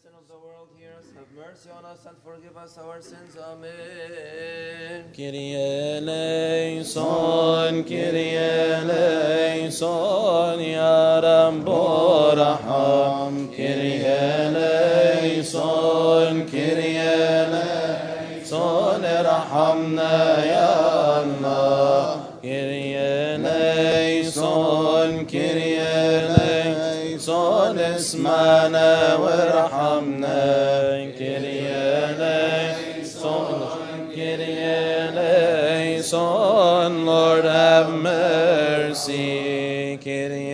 sin of the world, hear us, have mercy on us, and forgive us our sins. Amen. Kyrie eleison, Kyrie eleison, Ya Rabbo Raham. Kyrie eleison, Kyrie eleison, Rahamna Ya Allah. Kyrie eleison, Kyrie eleison, اسمعنا وارحمنا. Kyrie eleison, Kyrie eleison, Lord have mercy. Kyrie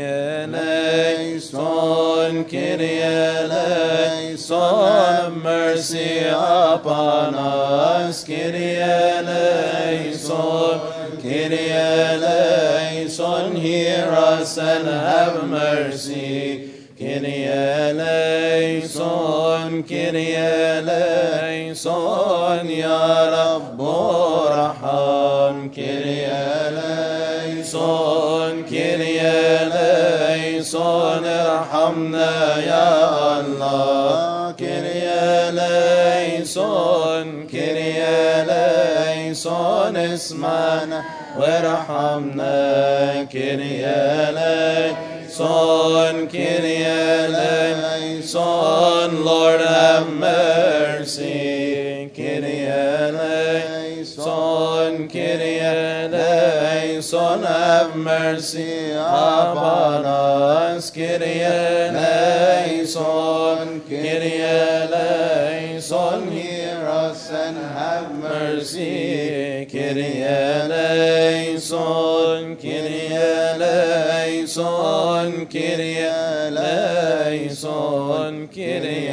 eleison, Kyrie eleison, have mercy upon us. Kyrie eleison, Kyrie eleison, hear us and have mercy. Kyrie eleison, Kyrie eleison, Ya Rabbo Raham. Kyrie eleison, Kyrie eleison, Rahamna Ya Allah. Kyrie eleison, Kyrie eleison, اسمعنا وارحمنا. Kyrie eleison, Kyrie eleison, Lord have mercy. Kyrie eleison, Kyrie eleison, have mercy upon us. Kyrie eleison, Kyrie eleison, hear us and have mercy. Kyrie eleison, Kyrie eleison, Kyrie eleison, Kyrie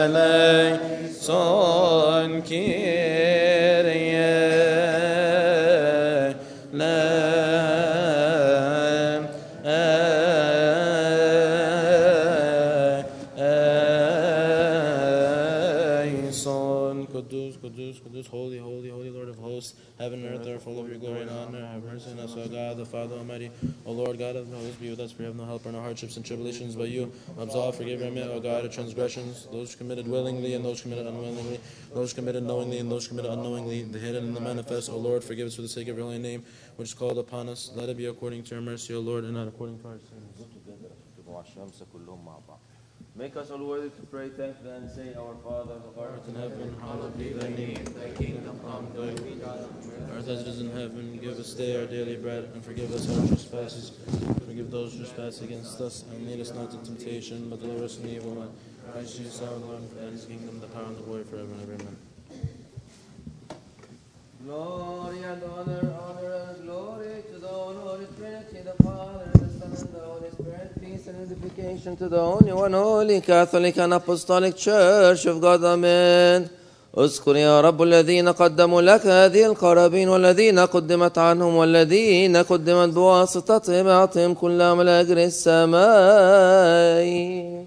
eleison, Kyrie eleison. Kudus, Kudus, Kudus, holy, holy, holy Lord of hosts, heaven and earth are full of your glory and honor. Have mercy on us, O God, the Father Almighty. O Lord God of hosts, be with us, for we have no help in our hardships and tribulations but you. Absolve, forgive, remit, O God, our transgressions, those committed willingly and those committed unwillingly, those committed knowingly and those committed unknowingly, the hidden and the manifest. O Lord, forgive us for the sake of your holy name, which is called upon us. Let it be according to your mercy, O Lord, and not according to our sins. Make us all worthy to pray, thank thee, and say, Our Father, who art In heaven, hallowed be thy name. Thy kingdom come, thy will be done on earth as it is in heaven. Give us today our daily bread, and forgive us our trespasses. Forgive those who trespass against us, and lead us not into temptation, but deliver us from the evil one. Christ Jesus our Lord, for thine is the kingdom, the power, and the glory forever and ever. Amen. Glory and honor, honor and glory to the Holy Trinity, the Father, and the Son, and the Holy Spirit. Peace and edification to the only one, holy Catholic and Apostolic Church of God. Amen. اذكر يا رب الذين قدموا لك هذه القرابين والذين قدمت عنهم والذين قدمت بواسطتهم اعطهم كل عمل أجر السماء.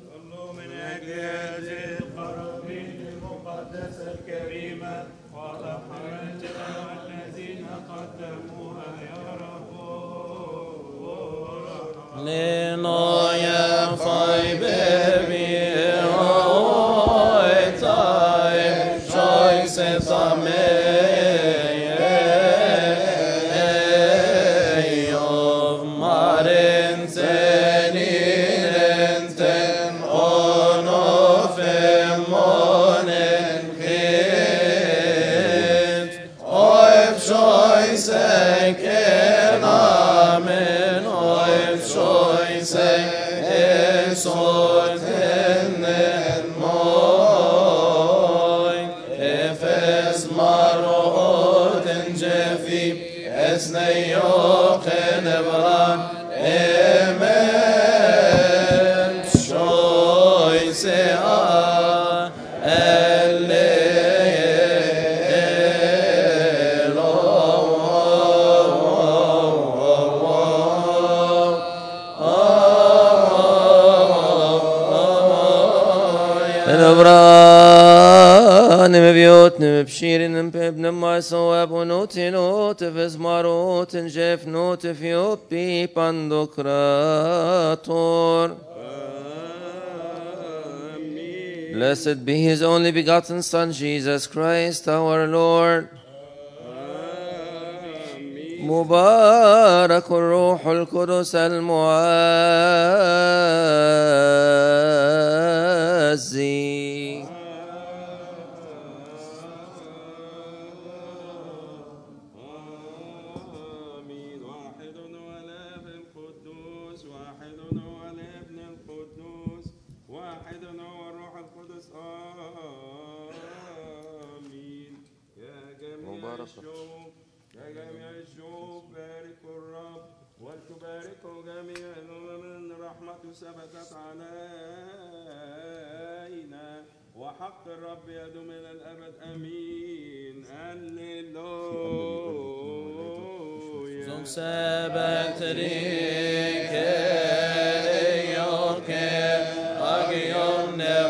Lenoya fai baby oi tai choices ame of marenten on of monen hit oi choices can amen oi choices sorten moy efes maroten jefi esneyochen evran emen choice بيوتنا بشيرين بابن ما صواب ونوتي نوت فز ماروت جيف نوت فيوبي باندوكراتور Blessed be his only begotten Son, Jesus Christ, our Lord. مبارك الروح القدس المعزي. آمين. واحد هو الآب القدوس، واحد هو الابن القدوس، واحد هو الروح القدس. آمين. يا جميع الشعوب، يا جميع الشعوب باركوا الرب ولتباركوا جميع الأمم. رحمته ثبتت علينا وحق الرب يدوم إلى الأبد. آمين. هللويا. Som säbättrike joke agion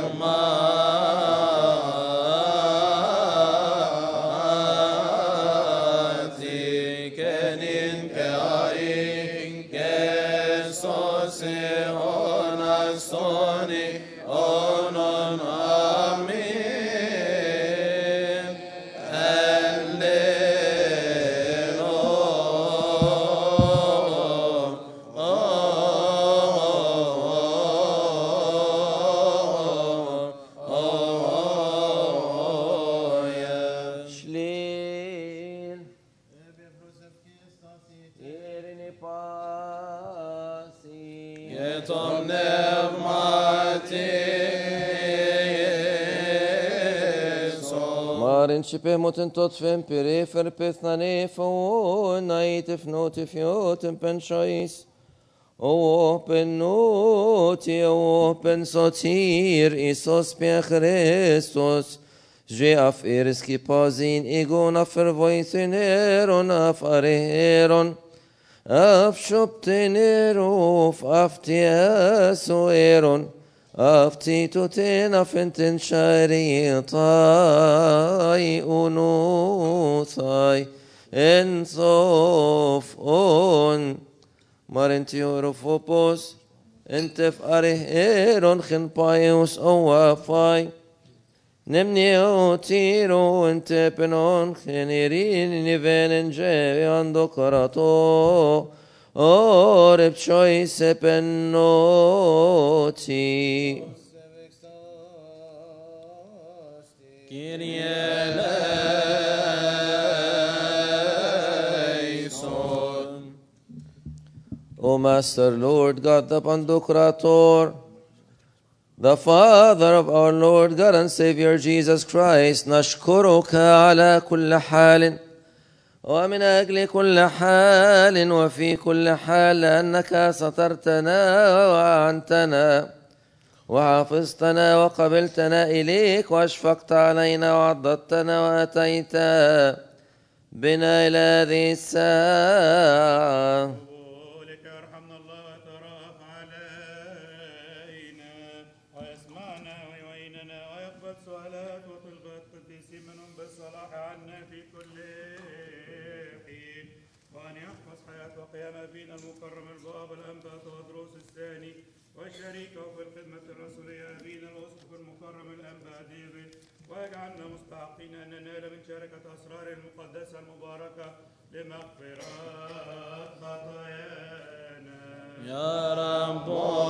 nermati kenin keain kesose onasoni onon amin. Shlil. Irini pasi. Yetom nevmati Marin shipe motin tot fem perifer pethnane fo naitif notif yotim pen shois. Open noti open sotir Isos pe Christos. Je af eriski pazin egon af vervoiteneron af areron. Af shoptenerof af tiasoeron. Af titoten af enten sharitai unuthai. En sof on. Marentiorofopos, entef areheron chenpaios oafai. Nemneotiro entepenon chenirin nivenen jeviando karato. Oreb choice penoti. Kyrie O Master, Lord God, the Pandocrator, the Father of our Lord God and Savior Jesus Christ, نشكرك على كل حال ومن أجل كل حال وفي كل حال لأنك سترتنا وأعنتنا وحفظتنا وقبلتنا إليك وأشفقت علينا وعضدتنا وأتيت بنا إلى هذه الساعة. لك يرحمنا الله ويترأف علينا ويسمعنا ويعيننا ويقبل سؤالات وطلبات قديسين منهم بالصلاح عنا في كل حين، وأن يحفظ حياة وقيامة فينا المكرم الباب الأنبا تودروس الثاني وشريكه في الخدمة الرسولية أبينا الأسقف المكرم الأنبا ديفيد، ويجعلنا مستحقين أن ننال من شركة أسرار المقدسة المباركة لمغفرة خطايانا. يا رب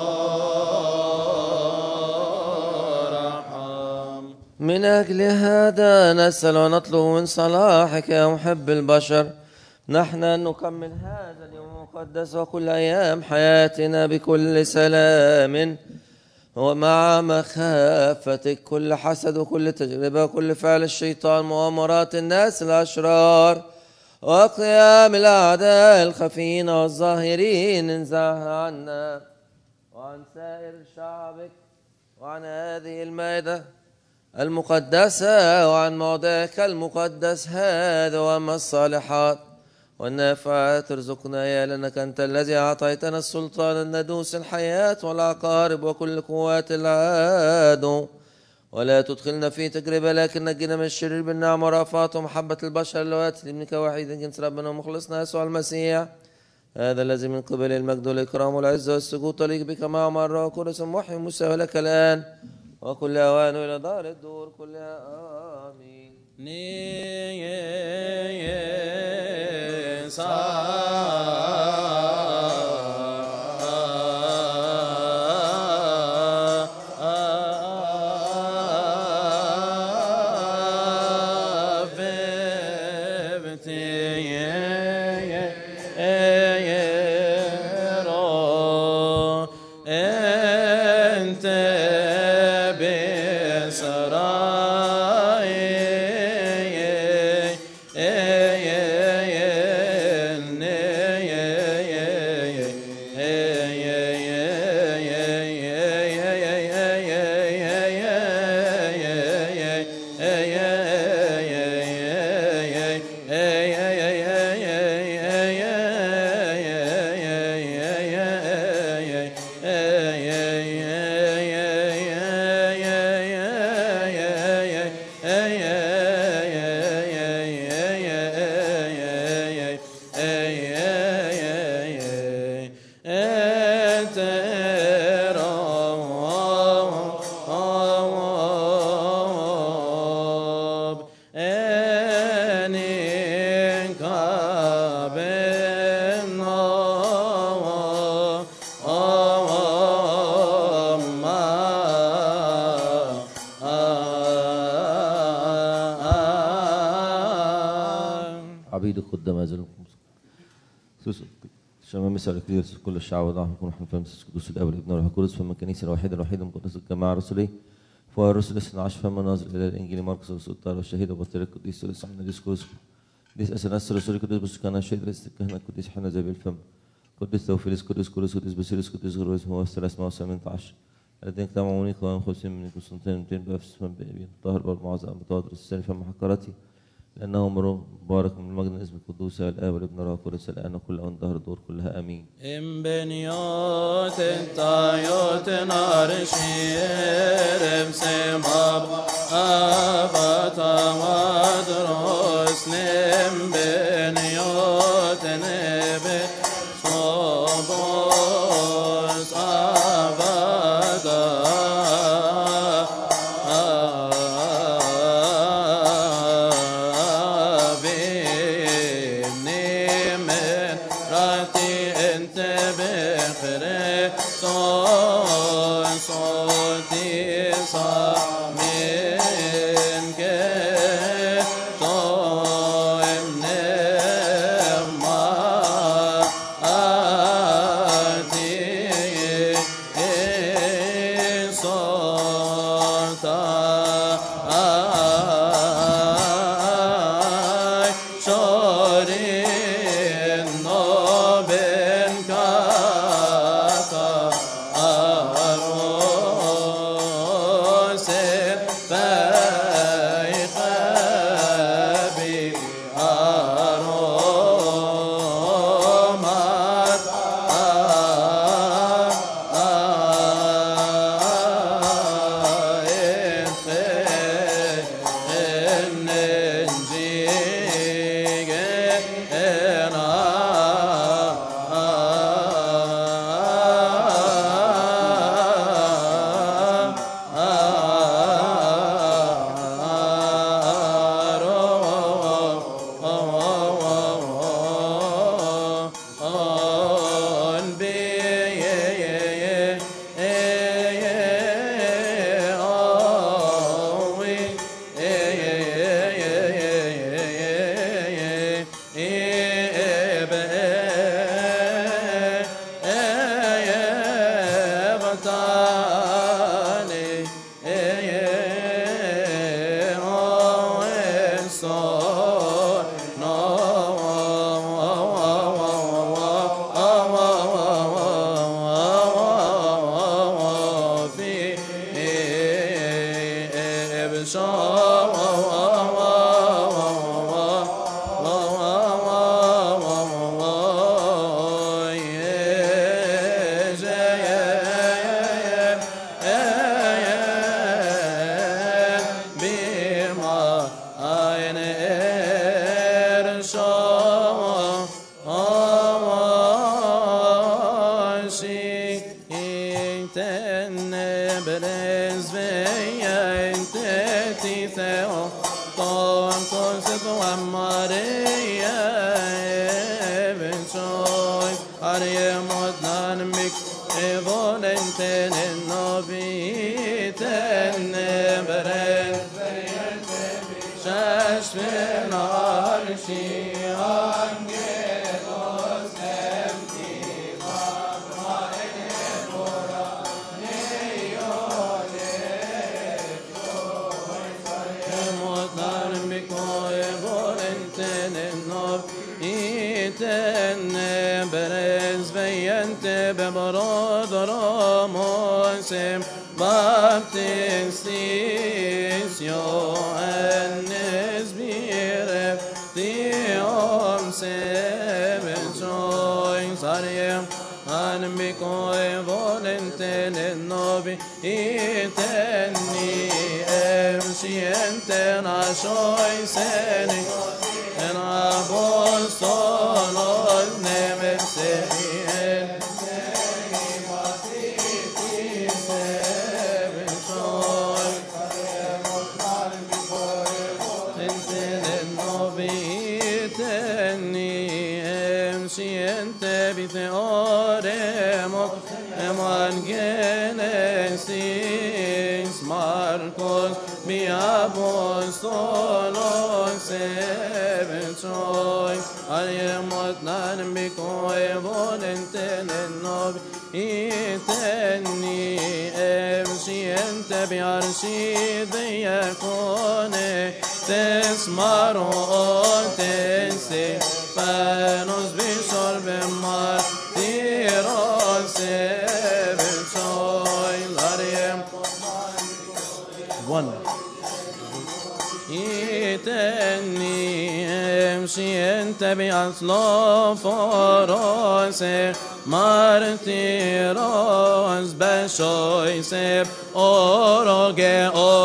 ارحم. من أجل هذا نسأل ونطلب من صلاحك يا محب البشر نحن أن نكمل هذا اليوم المقدس وكل أيام حياتنا بكل سلام ومع مخافتك، كل حسد وكل تجربة وكل فعل الشيطان مؤامرات الناس الأشرار وقيام الأعداء الخفين والظاهرين انزعها عنا وعن سائر شعبك وعن هذه المائدة المقدسة وعن موضعك المقدس هذا وأما الصالحات والنافعات ارزقنا يا لأنك أنت الذي أعطيتنا السلطان أن ندوس الحياة والعقارب وكل قوات العدو، ولا تدخلنا في تجربة لكن نجينا من الشرير بالنعمة ورأفة ومحبة البشر اللواتي لابنك وحيد جنس ربنا ومخلصنا يسوع المسيح، هذا الذي من قبل المجد والإكرام والعزة والسجود طليق بك مع مرة وكل سم وحي موسى ولك الآن وكل أوان إلى دار الدور كلها آمين. عبيدك قدام هذا شمام مساء الكريس كل الشعب وضعه يكون حمد فمسس قدوس الاب والابن والروح القدس فما الكنيسه الوحيده المقدسه الجماعه الرسوليه فهو الرسل 12 فما ناظر الى الانجيل مرقس والسلطان والشهيد وبطير القديس ولسه عن الديسكوس قديس اسناس الرسول قديس بسكان الشهيد رئيس الكهنه قديس حنا زي الفم قديس توفيلس قديس كورس قديس باسيلس قديس غروس هو 318 الذين اجتمعوا منك وانخسهم من قسطنطين 200 بافس من بابين طاهر بالمعظم بتوادر السنه فما حكرتي لأنه مروا مبارك من المجد اسم القدوس الآب والابن والروح القدس الآن وكل أوان ظهر الدور كلها آمين. إن بنيوت تايوت نارشير مسماب أبتا مدروس نم بنيوت نبي صبوس أبدا Ten nebres Baptistis Johannes bire Theom seventoin Sariem Anmikoi volenten novi Itenni Sienten asoi seni En apostolos nemersien Oremos Evangenesis Marcos mi apostolos seventoin Ariemot nan bikoi volenten novi Itenni siente biarsi diacone tes maron tes panos bisorbe martiros seventoin Lariem one Itenni siente biaslo forose martiros beshoise orge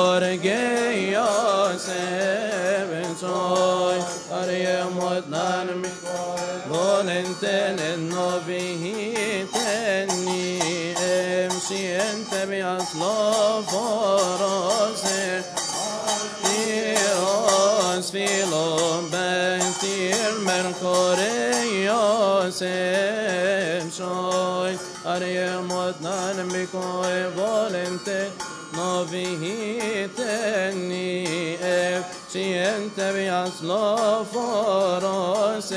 seventoin Ariemot nan volenten novi Itenni siente biaslo forose Filom bentir mercoreos emsoi Ariemot nan bikoi volente novi Itenni siente biaslo foros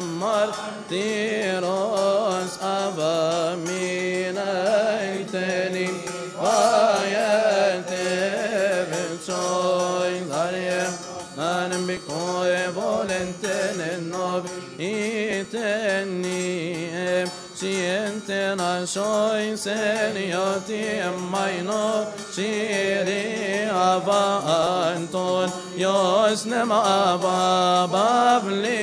martiros avamina Itenni vayete emsoi Ariem nan bikoi volenten novi Itenni siente nasoi senioti maino siri ava Anton yosnem ava babli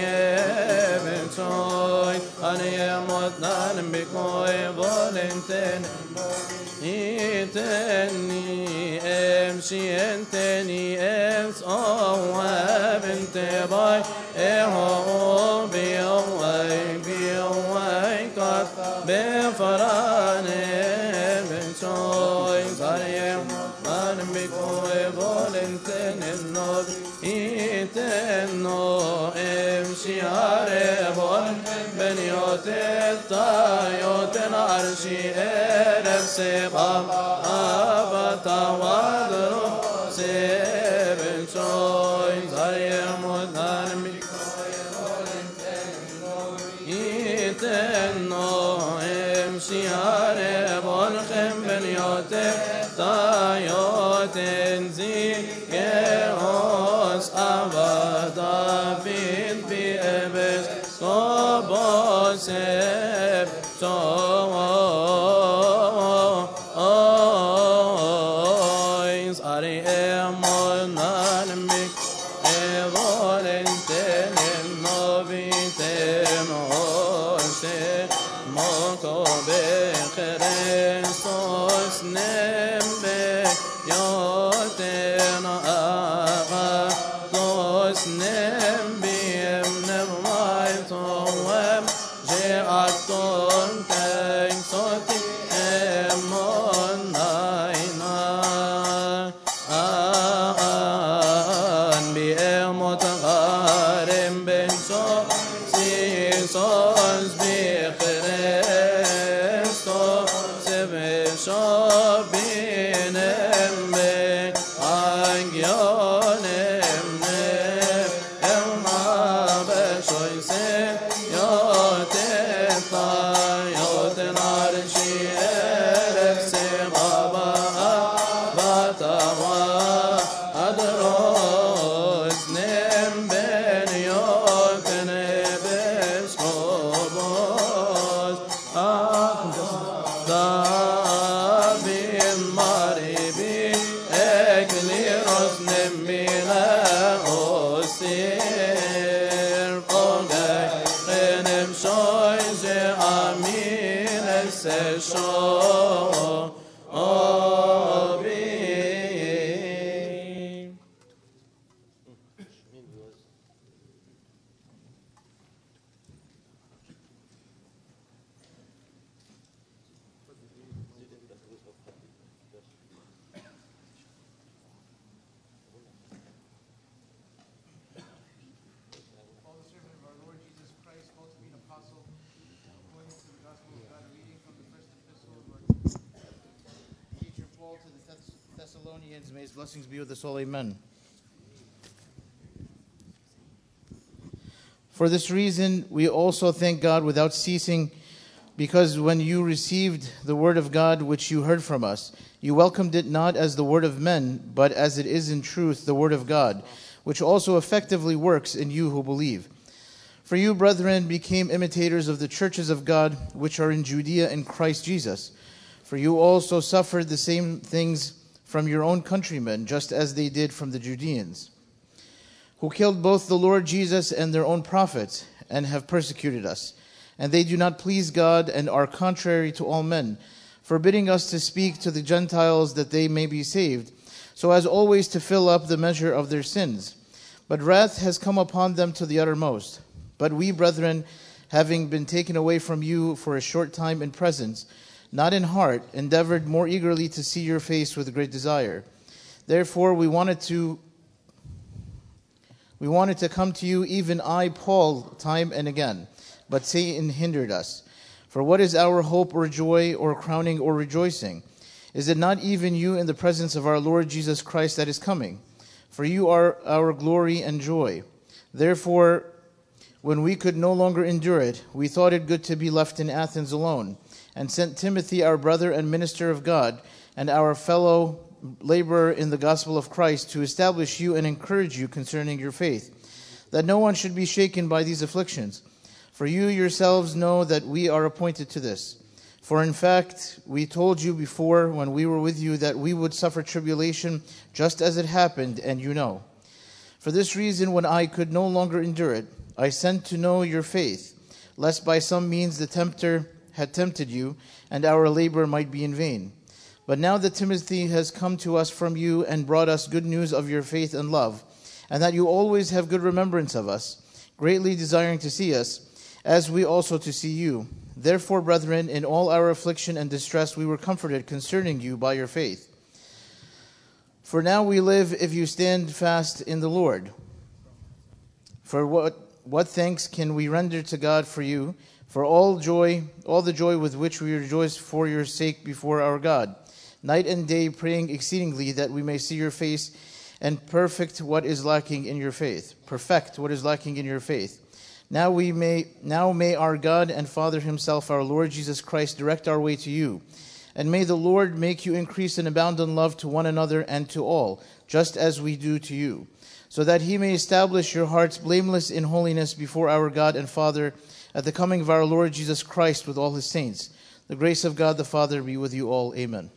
eventoi Ariemot nan bikoi volenten Itenni sienteni es ovente by eho biowai kat befarane venchoi zariem anmikoe volenten nod Itenno siare bon beniote tayoten arshi eref sebam abata wadro seventoin zariemot anmikoe volenten nod Itenno siare bon beniote tayoten zikeos ava David bi ebes soboseb toins ariemon anmik evolenten noviten ose moko becherestos nembe yoten dos nembiem nevaitom jeaton tengsoti emonaina an biemot garem benso sisos bichresto sevesho binembe Thessalonians, may his blessings be with us all. Amen. For this reason, we also thank God without ceasing, because when you received the word of God which you heard from us, you welcomed it not as the word of men, but as it is in truth the word of God, which also effectively works in you who believe. For you, brethren, became imitators of the churches of God which are in Judea in Christ Jesus. For you also suffered the same things from your own countrymen, just as they did from the Judeans, who killed both the Lord Jesus and their own prophets, and have persecuted us. And they do not please God, and are contrary to all men, forbidding us to speak to the Gentiles that they may be saved, so as always to fill up the measure of their sins. But wrath has come upon them to the uttermost. But we, brethren, having been taken away from you for a short time in presence, not in heart, endeavored more eagerly to see your face with great desire. Therefore we wanted to come to you, even I, Paul, time and again, but Satan hindered us. For what is our hope or joy or crowning or rejoicing? Is it not even you in the presence of our Lord Jesus Christ that is coming? For you are our glory and joy. Therefore, when we could no longer endure it, we thought it good to be left in Athens alone, and sent Timothy, our brother and minister of God, and our fellow laborer in the gospel of Christ, to establish you and encourage you concerning your faith, that no one should be shaken by these afflictions. For you yourselves know that we are appointed to this. For in fact, we told you before when we were with you that we would suffer tribulation just as it happened, and you know. For this reason, when I could no longer endure it, I sent to know your faith, lest by some means the tempter had tempted you, and our labor might be in vain. But now that Timothy has come to us from you and brought us good news of your faith and love, and that you always have good remembrance of us, greatly desiring to see us, as we also to see you. Therefore, brethren, in all our affliction and distress we were comforted concerning you by your faith. For now we live if you stand fast in the Lord. For what thanks can we render to God for you, for all the joy with which we rejoice for your sake before our God, night and day praying exceedingly that we may see your face and perfect what is lacking in your faith. Now may our God and Father himself, our Lord Jesus Christ, direct our way to you. And may the Lord make you increase and abound in love to one another and to all, just as we do to you, so that he may establish your hearts blameless in holiness before our God and Father at the coming of our Lord Jesus Christ with all his saints. The grace of God the Father be with you all. Amen.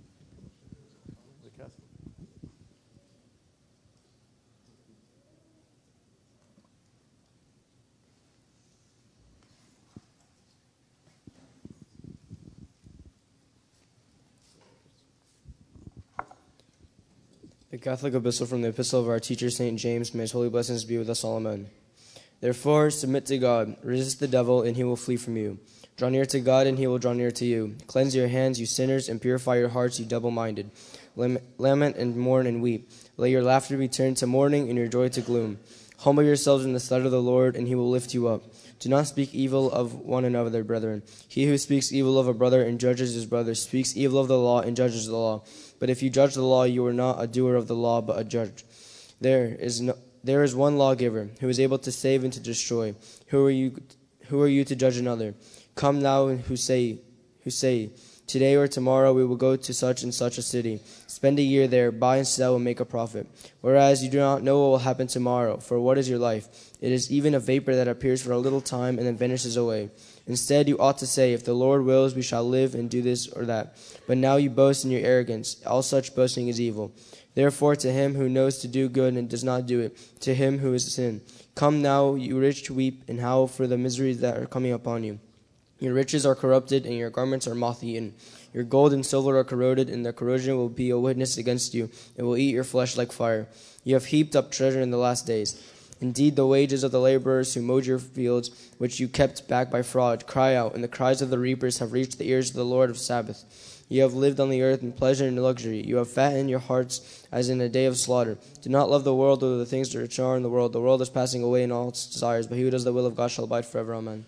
The Catholic Epistle from the Epistle of our teacher, St. James, may his holy blessings be with us all. Amen. Therefore, submit to God, resist the devil, and he will flee from you. Draw near to God, and he will draw near to you. Cleanse your hands, you sinners, and purify your hearts, you double-minded. Lament and mourn and weep. Let your laughter be turned to mourning, and your joy to gloom. Humble yourselves in the sight of the Lord, and he will lift you up. Do not speak evil of one another, brethren. He who speaks evil of a brother and judges his brother speaks evil of the law and judges the law. But if you judge the law, you are not a doer of the law, but a judge. There is one lawgiver, who is able to save and to destroy. Who are you to judge another? Come now, who say, today or tomorrow we will go to such and such a city, spend a year there, buy and sell and make a profit. Whereas you do not know what will happen tomorrow, for what is your life? It is even a vapor that appears for a little time and then vanishes away. Instead, you ought to say, if the Lord wills, we shall live and do this or that. But now you boast in your arrogance. All such boasting is evil. Therefore, to him who knows to do good and does not do it, to him who is sin, come now, you rich, to weep and howl for the miseries that are coming upon you. Your riches are corrupted, and your garments are moth-eaten. Your gold and silver are corroded, and the corrosion will be a witness against you. It will eat your flesh like fire. You have heaped up treasure in the last days. Indeed, the wages of the laborers who mowed your fields, which you kept back by fraud, cry out, and the cries of the reapers have reached the ears of the Lord of Sabaoth. You have lived on the earth in pleasure and luxury. You have fattened your hearts as in a day of slaughter. Do not love the world or the things which are in the world. The world is passing away in all its desires, but he who does the will of God shall abide forever. Amen.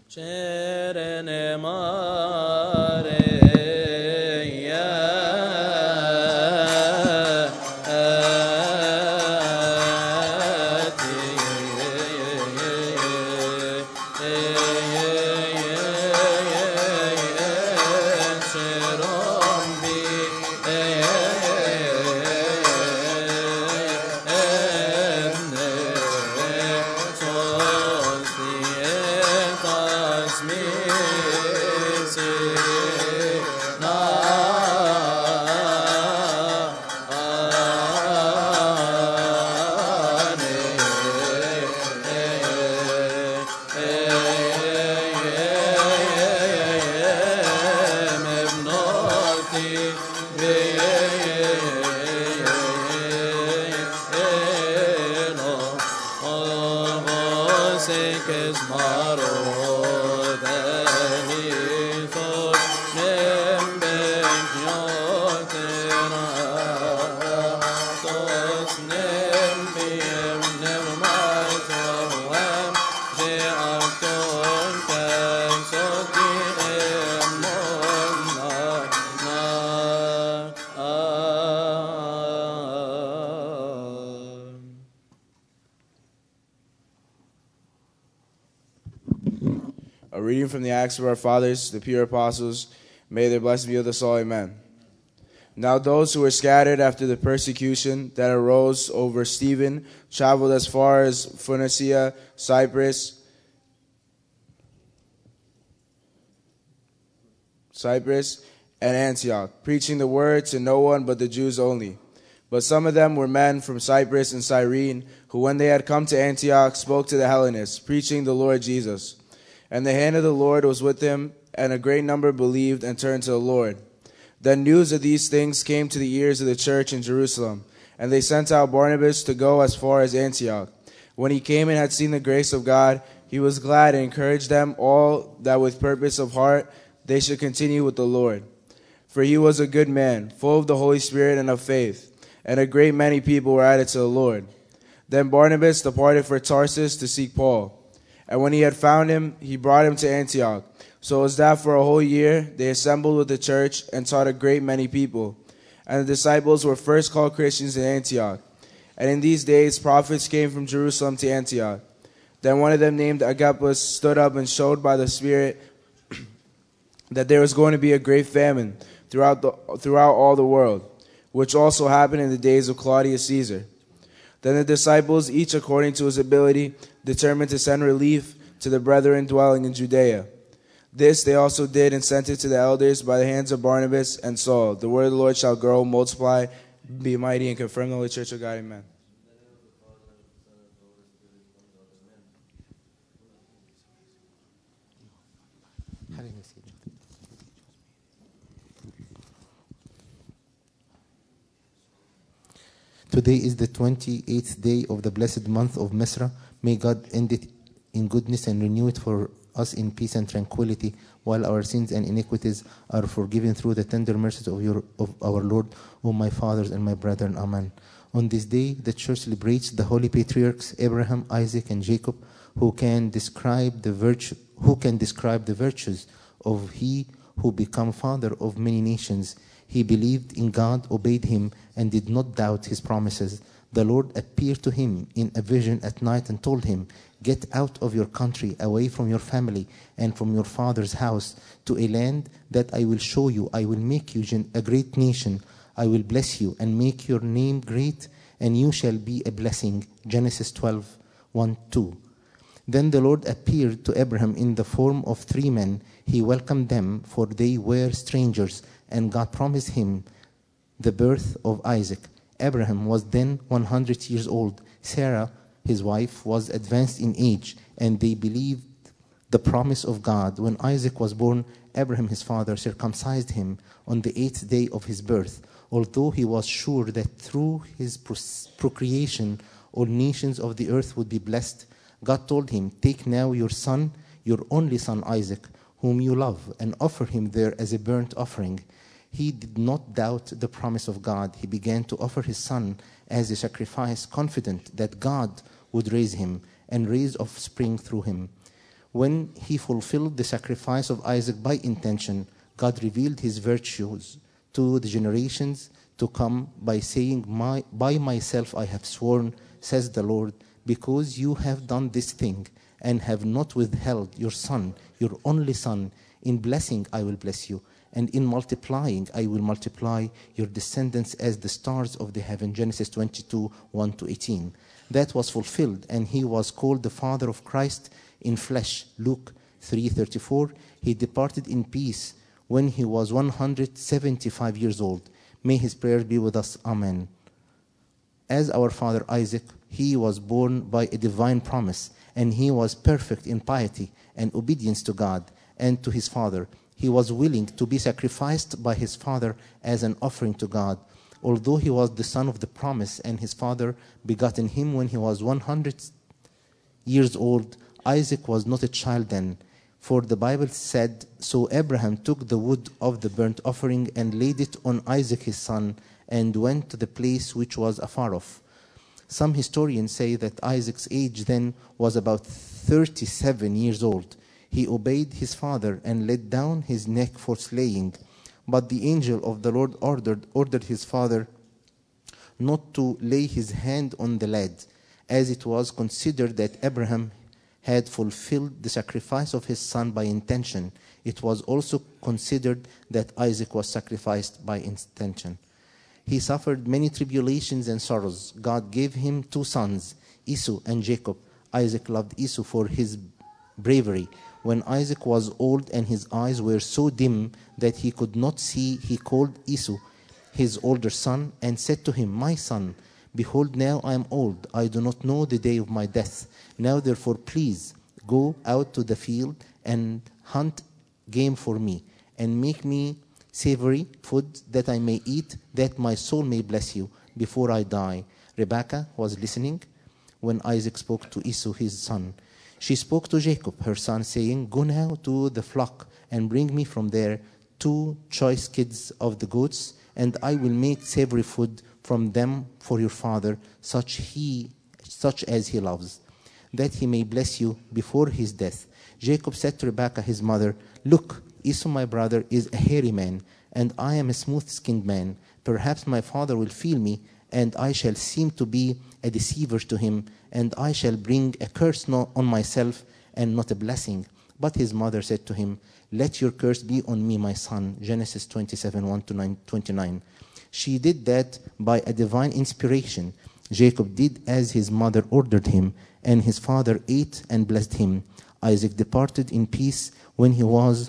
A reading from the Acts of our Fathers, the pure apostles. May their blessing be with us all. Amen. Now those who were scattered after the persecution that arose over Stephen traveled as far as Phoenicia, Cyprus, and Antioch, preaching the word to no one but the Jews only. But some of them were men from Cyprus and Cyrene, who when they had come to Antioch spoke to the Hellenists, preaching the Lord Jesus. And the hand of the Lord was with him, and a great number believed and turned to the Lord. Then news of these things came to the ears of the church in Jerusalem, and they sent out Barnabas to go as far as Antioch. When he came and had seen the grace of God, he was glad and encouraged them all that with purpose of heart they should continue with the Lord. For he was a good man, full of the Holy Spirit and of faith, and a great many people were added to the Lord. Then Barnabas departed for Tarsus to seek Paul. And when he had found him, he brought him to Antioch. So it was that for a whole year they assembled with the church and taught a great many people. And the disciples were first called Christians in Antioch. And in these days prophets came from Jerusalem to Antioch. Then one of them named Agabus stood up and showed by the Spirit that there was going to be a great famine throughout all the world, which also happened in the days of Claudius Caesar. Then the disciples, each according to his ability, determined to send relief to the brethren dwelling in Judea. This they also did and sent it to the elders by the hands of Barnabas and Saul. The word of the Lord shall grow, multiply, be mighty, and confirm the Holy Church of God. Amen. Today is the 28th day of the blessed month of Mesra. May God end it in goodness and renew it for us in peace and tranquility, while our sins and iniquities are forgiven through the tender mercies of our Lord, O my fathers and my brethren. Amen. On this day, the church celebrates the holy patriarchs Abraham, Isaac, and Jacob, who can describe the virtues of he who became father of many nations. He believed in God, obeyed him, and did not doubt his promises. The Lord appeared to him in a vision at night and told him, "Get out of your country, away from your family and from your father's house, to a land that I will show you. I will make you a great nation. I will bless you and make your name great, and you shall be a blessing." Genesis 12:1-2. Then the Lord appeared to Abraham in the form of 3 men. He welcomed them, for they were strangers, and God promised him the birth of Isaac. Abraham was then 100 years old. Sarah, his wife, was advanced in age, and they believed the promise of God. When Isaac was born, Abraham, his father, circumcised him on the 8th day of his birth, although he was sure that through his procreation all nations of the earth would be blessed. God told him, "Take now your son, your only son Isaac, whom you love, and offer him there as a burnt offering." He did not doubt the promise of God. He began to offer his son as a sacrifice, confident that God would raise him and raise offspring through him. When he fulfilled the sacrifice of Isaac by intention, God revealed his virtues to the generations to come by saying, "By myself I have sworn, says the Lord, because you have done this thing and have not withheld your son, your only son. In blessing I will bless you, and in multiplying I will multiply your descendants as the stars of the heaven." Genesis 22:1-18. That was fulfilled, and he was called the father of Christ in flesh. Luke 3:34. He departed in peace when he was 175 years old. May his prayers be with us. Amen. As our father Isaac, he was born by a divine promise, and he was perfect in piety and obedience to God and to his father. He was willing to be sacrificed by his father as an offering to God. Although he was the son of the promise and his father begotten him when he was 100 years old, Isaac was not a child then, for the Bible said, "So Abraham took the wood of the burnt offering and laid it on Isaac his son, and went to the place which was afar off." Some historians say that Isaac's age then was about 37 years old. He obeyed his father and let down his neck for slaying. But the angel of the Lord ordered his father not to lay his hand on the lad, as it was considered that Abraham had fulfilled the sacrifice of his son by intention. It was also considered that Isaac was sacrificed by intention. He suffered many tribulations and sorrows. God gave him 2 sons, Esau and Jacob. Isaac loved Esau for his bravery. When Isaac was old and his eyes were so dim that he could not see, he called Esau, his older son, and said to him, "My son, behold, now I am old. I do not know the day of my death. Now therefore, please, go out to the field and hunt game for me, and make me savory food that I may eat, that my soul may bless you before I die." Rebekah was listening when Isaac spoke to Esau, his son. She spoke to Jacob, her son, saying, "Go now to the flock and bring me from there 2 choice kids of the goats, and I will make savory food from them for your father, such as he loves, that he may bless you before his death." Jacob said to Rebekah, his mother, "Look, Esau my brother is a hairy man, and I am a smooth-skinned man. Perhaps my father will feel me, and I shall seem to be a deceiver to him, and I shall bring a curse on myself and not a blessing." But his mother said to him, "Let your curse be on me, my son." Genesis 27, 1-29. She did that by a divine inspiration. Jacob did as his mother ordered him, and his father ate and blessed him. Isaac departed in peace when he was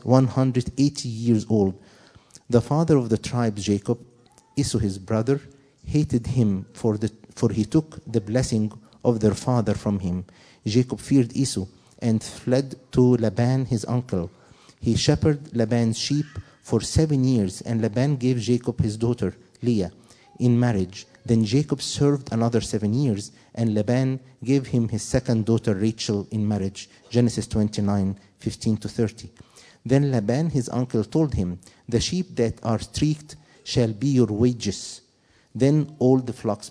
180 years old. The father of the tribe, Jacob, Esau his brother, hated him for he took the blessing of their father from him. Jacob feared Esau and fled to Laban his uncle. He shepherded Laban's sheep for 7 years, and Laban gave Jacob his daughter Leah in marriage. Then Jacob served another 7 years, and Laban gave him his second daughter Rachel in marriage. Genesis 29, 15-30. Then Laban his uncle told him, "The sheep that are streaked shall be your wages." Then all the flocks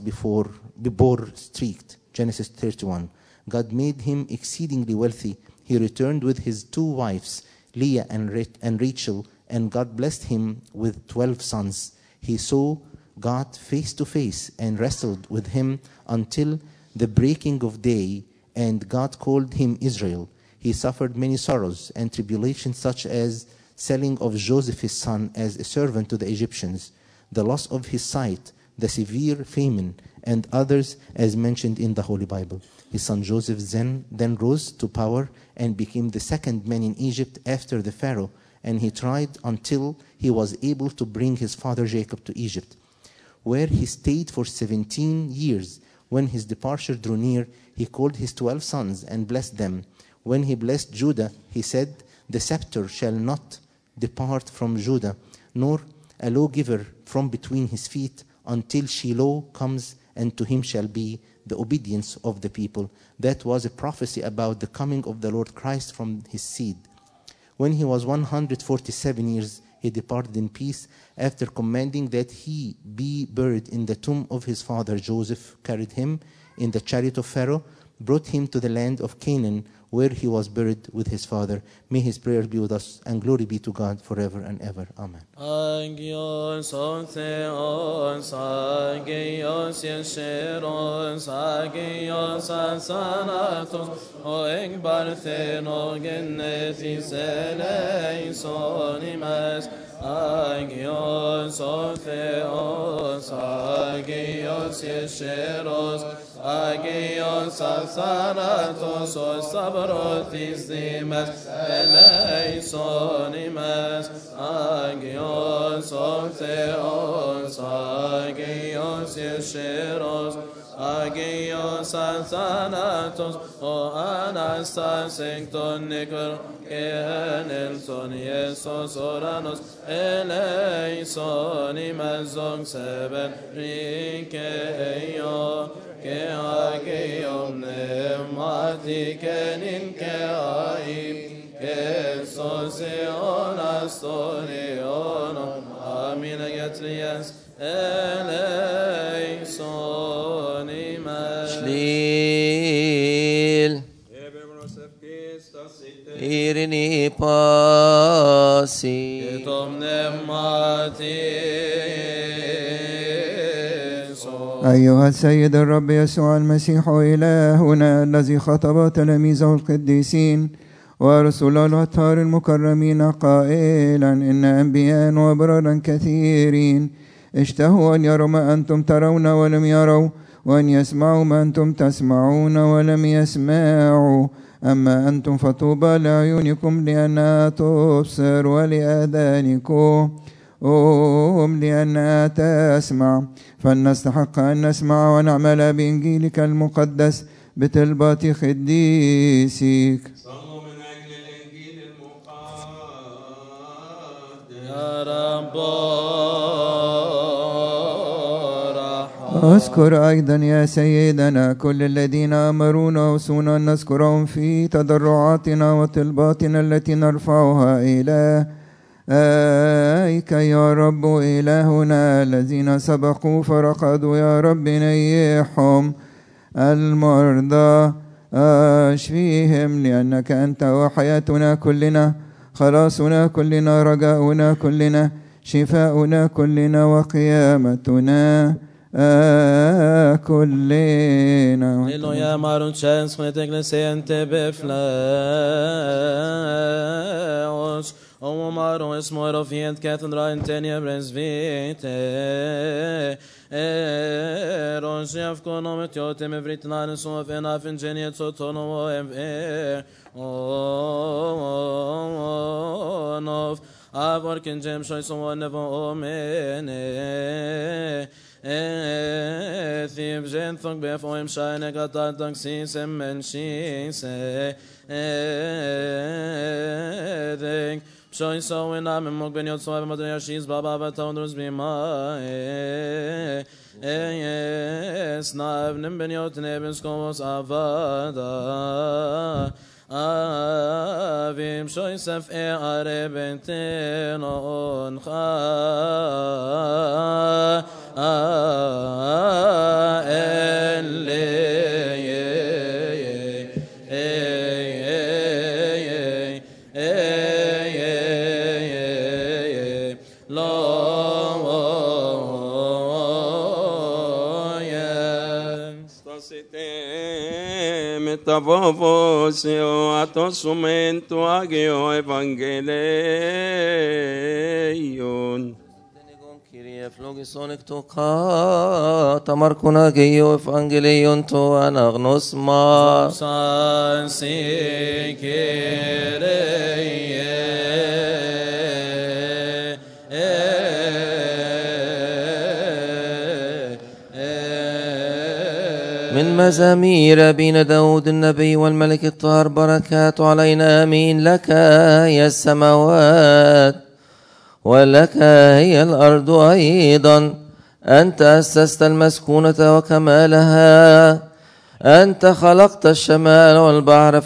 bore streaked. Genesis 31. God made him exceedingly wealthy. He returned with his 2 wives, Leah and Rachel, and God blessed him with 12 sons. He saw God face to face and wrestled with him until the breaking of day, and God called him Israel. He suffered many sorrows and tribulations, such as selling of Joseph his son as a servant to the Egyptians, the loss of his sight, the severe famine, and others as mentioned in the Holy Bible. His son Joseph then rose to power and became the second man in Egypt after the Pharaoh, and he tried until he was able to bring his father Jacob to Egypt, where he stayed for 17 years. When his departure drew near, he called his 12 sons and blessed them. When he blessed Judah, he said, "The scepter shall not depart from Judah, nor a lawgiver from between his feet, until Shiloh comes, and to him shall be the obedience of the people." That was a prophecy about the coming of the Lord Christ from his seed. When he was 147 years, he departed in peace, after commanding that he be buried in the tomb of his father. Joseph carried him in the chariot of Pharaoh, brought him to the land of Canaan, where he was buried with his father. May his prayer be with us, and glory be to God forever and ever. Amen. Agios otheos, agios yesheros, agios asanatos, oeg bartheno genetis eleisonimas, agios otheos, agios yesheros, agios asanatos, o sabrotis dimas, eleisonimas, agios otheos, agios yesheros, agios asanatos, o anastasecton nicor, Elson Yesos oranos, eleisonimas zog seben rikeio, que agiom nemat Tikenin keaim, kesosion astorion, amin agetrias, eleison iman. Shlil. Irini pasi. Ketom nematiso. أيها السيد الرب يسوع المسيح إلهنا الذي خطب تلاميذه القديسين ورسل الأطهار المكرمين قائلا إن أنبياء وأبرارا كثيرين اشتهوا أن يروا ما أنتم ترون ولم يروا وأن يسمعوا ما أنتم تسمعون ولم يسمعوا أما أنتم فطوبى لعيونكم لأنها تبصر ولآذانكم لأنها تسمع فلنستحق أن نسمع ونعمل بإنجيلك المقدس بطلبات قديسك. صلوا من أجل الإنجيل المقدس يا رب اذكر أيضا يا سيدنا كل الذين أمرونا وصونا أن نذكرهم في تضرعاتنا وطلباتنا التي نرفعها إليك يا رب إلهنا الذين سبقوا فرقدوا يا رب نيحهم المرضى اشفيهم لأنك أنت وحياتنا كلنا خلاصنا كلنا رجاؤنا كلنا شفاؤنا كلنا وقيامتنا كلنا. Halleluja, Maron tjänst från ett ecclesiente befläs. Om Maron är smår och fint katedra intenja bränsvite. Ros jag konom ett jote med vritnaren som en affen geniet så tonom och nov. Avorken jem shoy som var nevo omene. Thib genthong befoim shine gatat danksis menshise. Denk shoy so in am mog ben yot so ave madre shis baba vatondrus bima. Snav nem ben yot nebens komos avada. Avim shoy sef arebenten on kha Metavovos atosumento agio evangelion. Kyrie flogison ektoka tamarkuna geio evangelion to anagnosma. San من مزامير أبينا داود النبي والملك الطاهر بركات علينا آمين. لك هي السماوات ولك هي الأرض أيضا. أنت أسست المسكونة وكمالها. أنت خلقت الشمال والبحر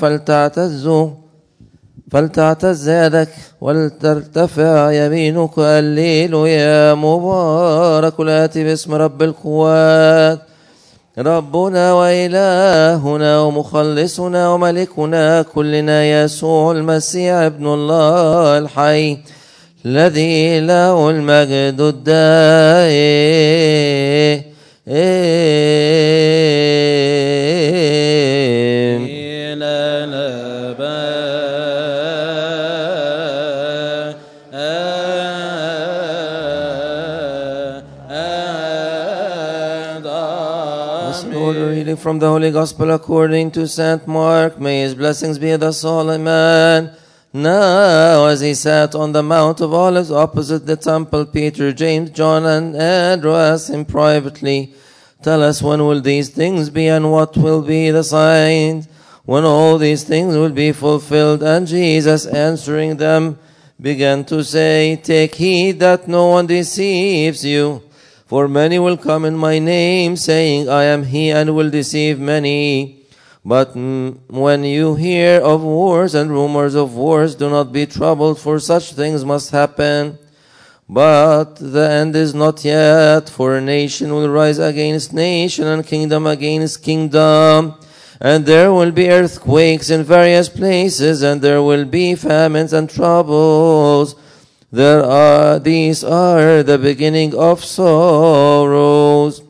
فلتعتز يدك ولترتفع يمينك. الليل يا مبارك الآتي باسم رب القوات ربنا وإلهنا ومخلصنا وملكنا كلنا يسوع المسيح ابن الله الحي الذي له المجد الدائم. From the Holy Gospel according to St. Mark, may his blessings be with us all, amen. Now as he sat on the Mount of Olives opposite the temple, Peter, James, John and Andrew asked him privately, tell us, when will these things be and what will be the signs when all these things will be fulfilled? And Jesus answering them began to say, take heed that no one deceives you. For many will come in my name, saying, I am he, and will deceive many. But when you hear of wars and rumors of wars, do not be troubled, for such things must happen. But the end is not yet, for nation will rise against nation and kingdom against kingdom. And there will be earthquakes in various places, and there will be famines and troubles. These are the beginning of sorrows.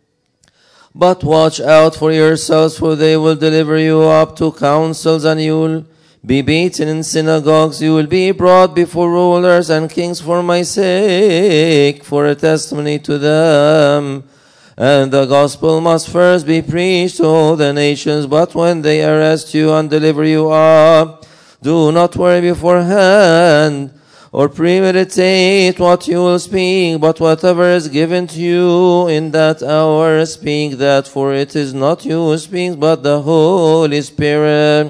But watch out for yourselves, for they will deliver you up to councils, and you will be beaten in synagogues. You will be brought before rulers and kings for my sake, for a testimony to them. And the gospel must first be preached to all the nations. But when they arrest you and deliver you up, do not worry beforehand, or premeditate what you will speak, but whatever is given to you in that hour, speak that, for it is not you who speaks, but the Holy Spirit.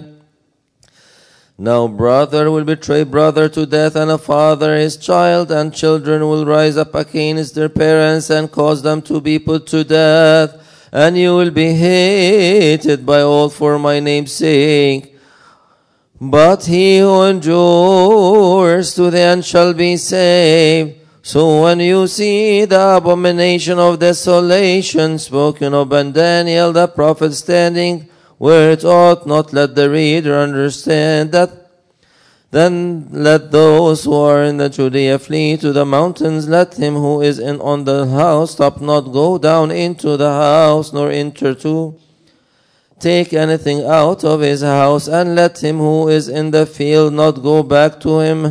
Now brother will betray brother to death, and a father his child, and children will rise up against their parents and cause them to be put to death, and you will be hated by all for my name's sake. But he who endures to the end shall be saved. So when you see the abomination of desolation spoken of by Daniel the prophet standing where it ought not, let the reader understand that. Then let those who are in the Judea flee to the mountains. Let him who is on the house top not go down into the house, nor enter to take anything out of his house, and let him who is in the field not go back to him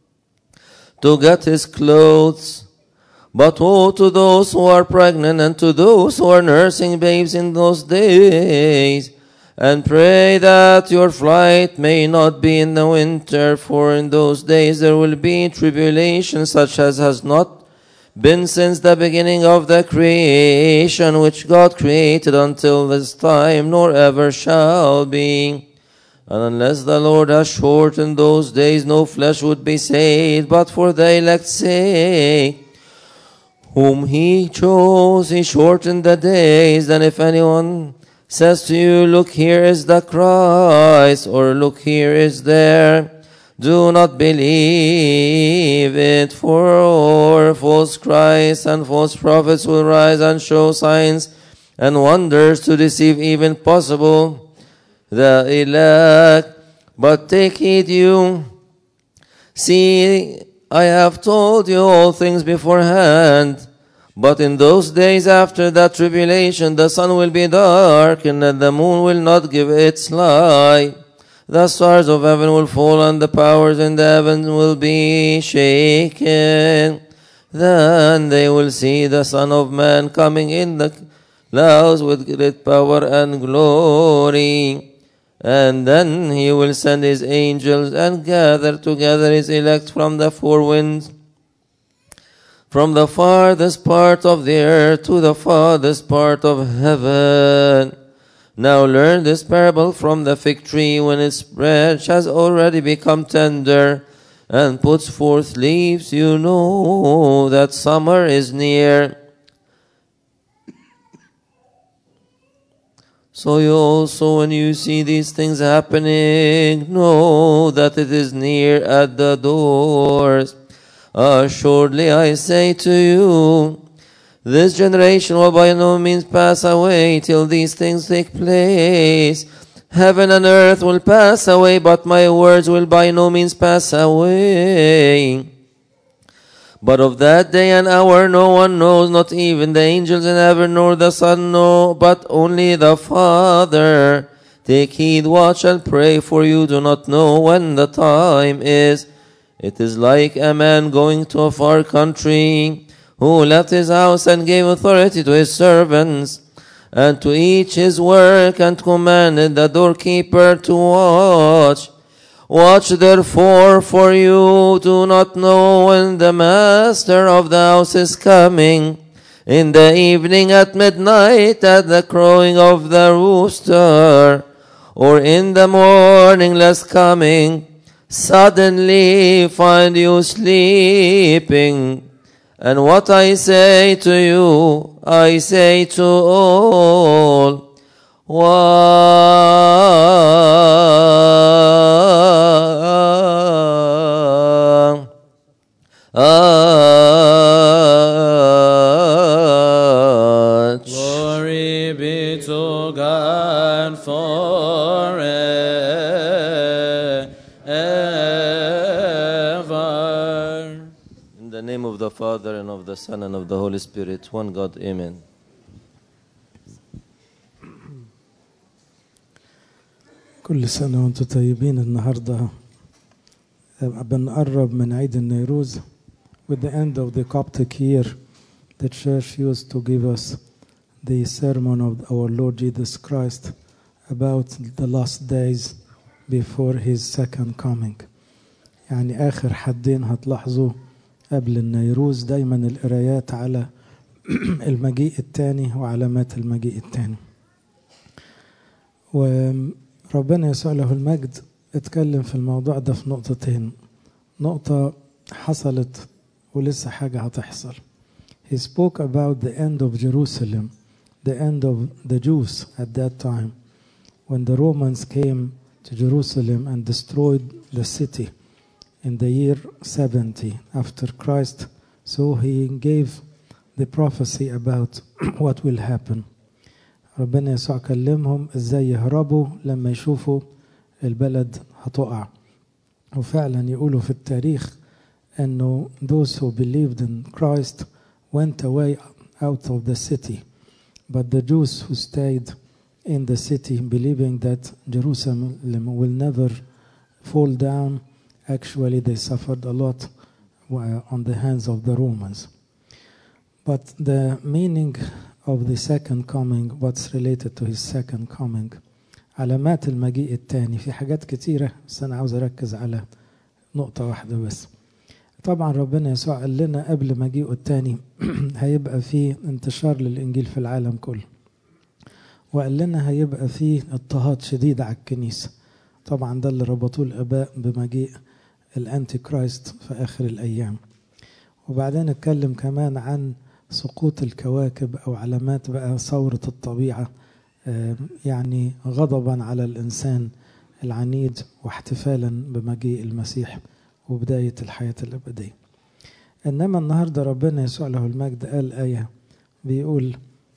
to get his clothes. But woe to those who are pregnant and to those who are nursing babes in those days. And pray that your flight may not be in the winter, for in those days there will be tribulation such as has not been since the beginning of the creation which God created until this time, nor ever shall be. And unless the Lord has shortened those days, no flesh would be saved, but for the elect's sake, whom he chose, he shortened the days. Then if anyone says to you, look, here is the Christ, or look, here is there, do not believe it, for false Christs and false prophets will rise and show signs and wonders to deceive even possible the elect. But take heed you. See, I have told you all things beforehand. But in those days after that tribulation, the sun will be darkened, and the moon will not give its light. The stars of heaven will fall, and the powers in the heavens will be shaken. Then they will see the Son of Man coming in the clouds with great power and glory. And then he will send his angels and gather together his elect from the four winds, from the farthest part of the earth to the farthest part of heaven. Now learn this parable from the fig tree. When its branch has already become tender and puts forth leaves, you know that summer is near. So you also, when you see these things happening, know that it is near at the doors. Assuredly I say to you, this generation will by no means pass away till these things take place. Heaven and earth will pass away, but my words will by no means pass away. But of that day and hour no one knows, not even the angels in heaven nor the Son, no, but only the Father. Take heed, watch and pray, for you do not know when the time is. It is like a man going to a far country, who left his house and gave authority to his servants, and to each his work, and commanded the doorkeeper to watch. Watch therefore, for you do not know when the master of the house is coming, in the evening, at midnight, at the crowing of the rooster, or in the morning, lest coming suddenly find you sleeping. And what I say to you, I say to all, watch. to God forever. In the name of the Father, and of the Son, and of the Holy Spirit, one God, amen. كل سنة وانتم طيبين. النهاردة بنقرب من عيد النيروز. With the end of the Coptic year, the church used to give us the sermon of our Lord Jesus Christ about the last days before his second coming. يعني آخر حدين هتلاحظوا قبل النيروز دايما القرايات على المجيء الثاني وعلامات المجيء الثاني. وربنا يسوع له المجد اتكلم في الموضوع ده في نقطتين. نقطة حصلت ولسه حاجة هتحصل. He spoke about the end of Jerusalem, the end of the Jews at that time, when the Romans came to Jerusalem and destroyed the city in the year 70 after Christ. So he gave the prophecy about what will happen. ربنا يسوع كلمهم ازاي يهربوا لما يشوفوا البلد هتقع. وفعلا يقولوا في التاريخ انه those who believed in Christ went away out of the city, but the Jews who stayed in the city believing that Jerusalem will never fall down, actually they suffered a lot on the hands of the Romans. But the meaning of the second coming, what's related to his second coming, علامات المجيء الثاني. في حاجات كتيرة بس أنا عاوز أركز على نقطة واحدة بس. طبعا ربنا يسوع قال لنا قبل مجيئه الثاني هيبقى فيه انتشار للإنجيل في العالم كله، وقال لنا هيبقى فيه اضطهاد شديد على الكنيسة. طبعا ده اللي ربطوه الآباء بمجيء الأنتي كرايست في آخر الأيام. وبعدين اتكلم كمان عن سقوط الكواكب أو علامات بقى ثورة الطبيعة، يعني غضبا على الإنسان العنيد واحتفالا بمجيء المسيح وبداية الحياة الأبدية. إنما النهاردة ربنا يسوع له المجد قال آية بيقول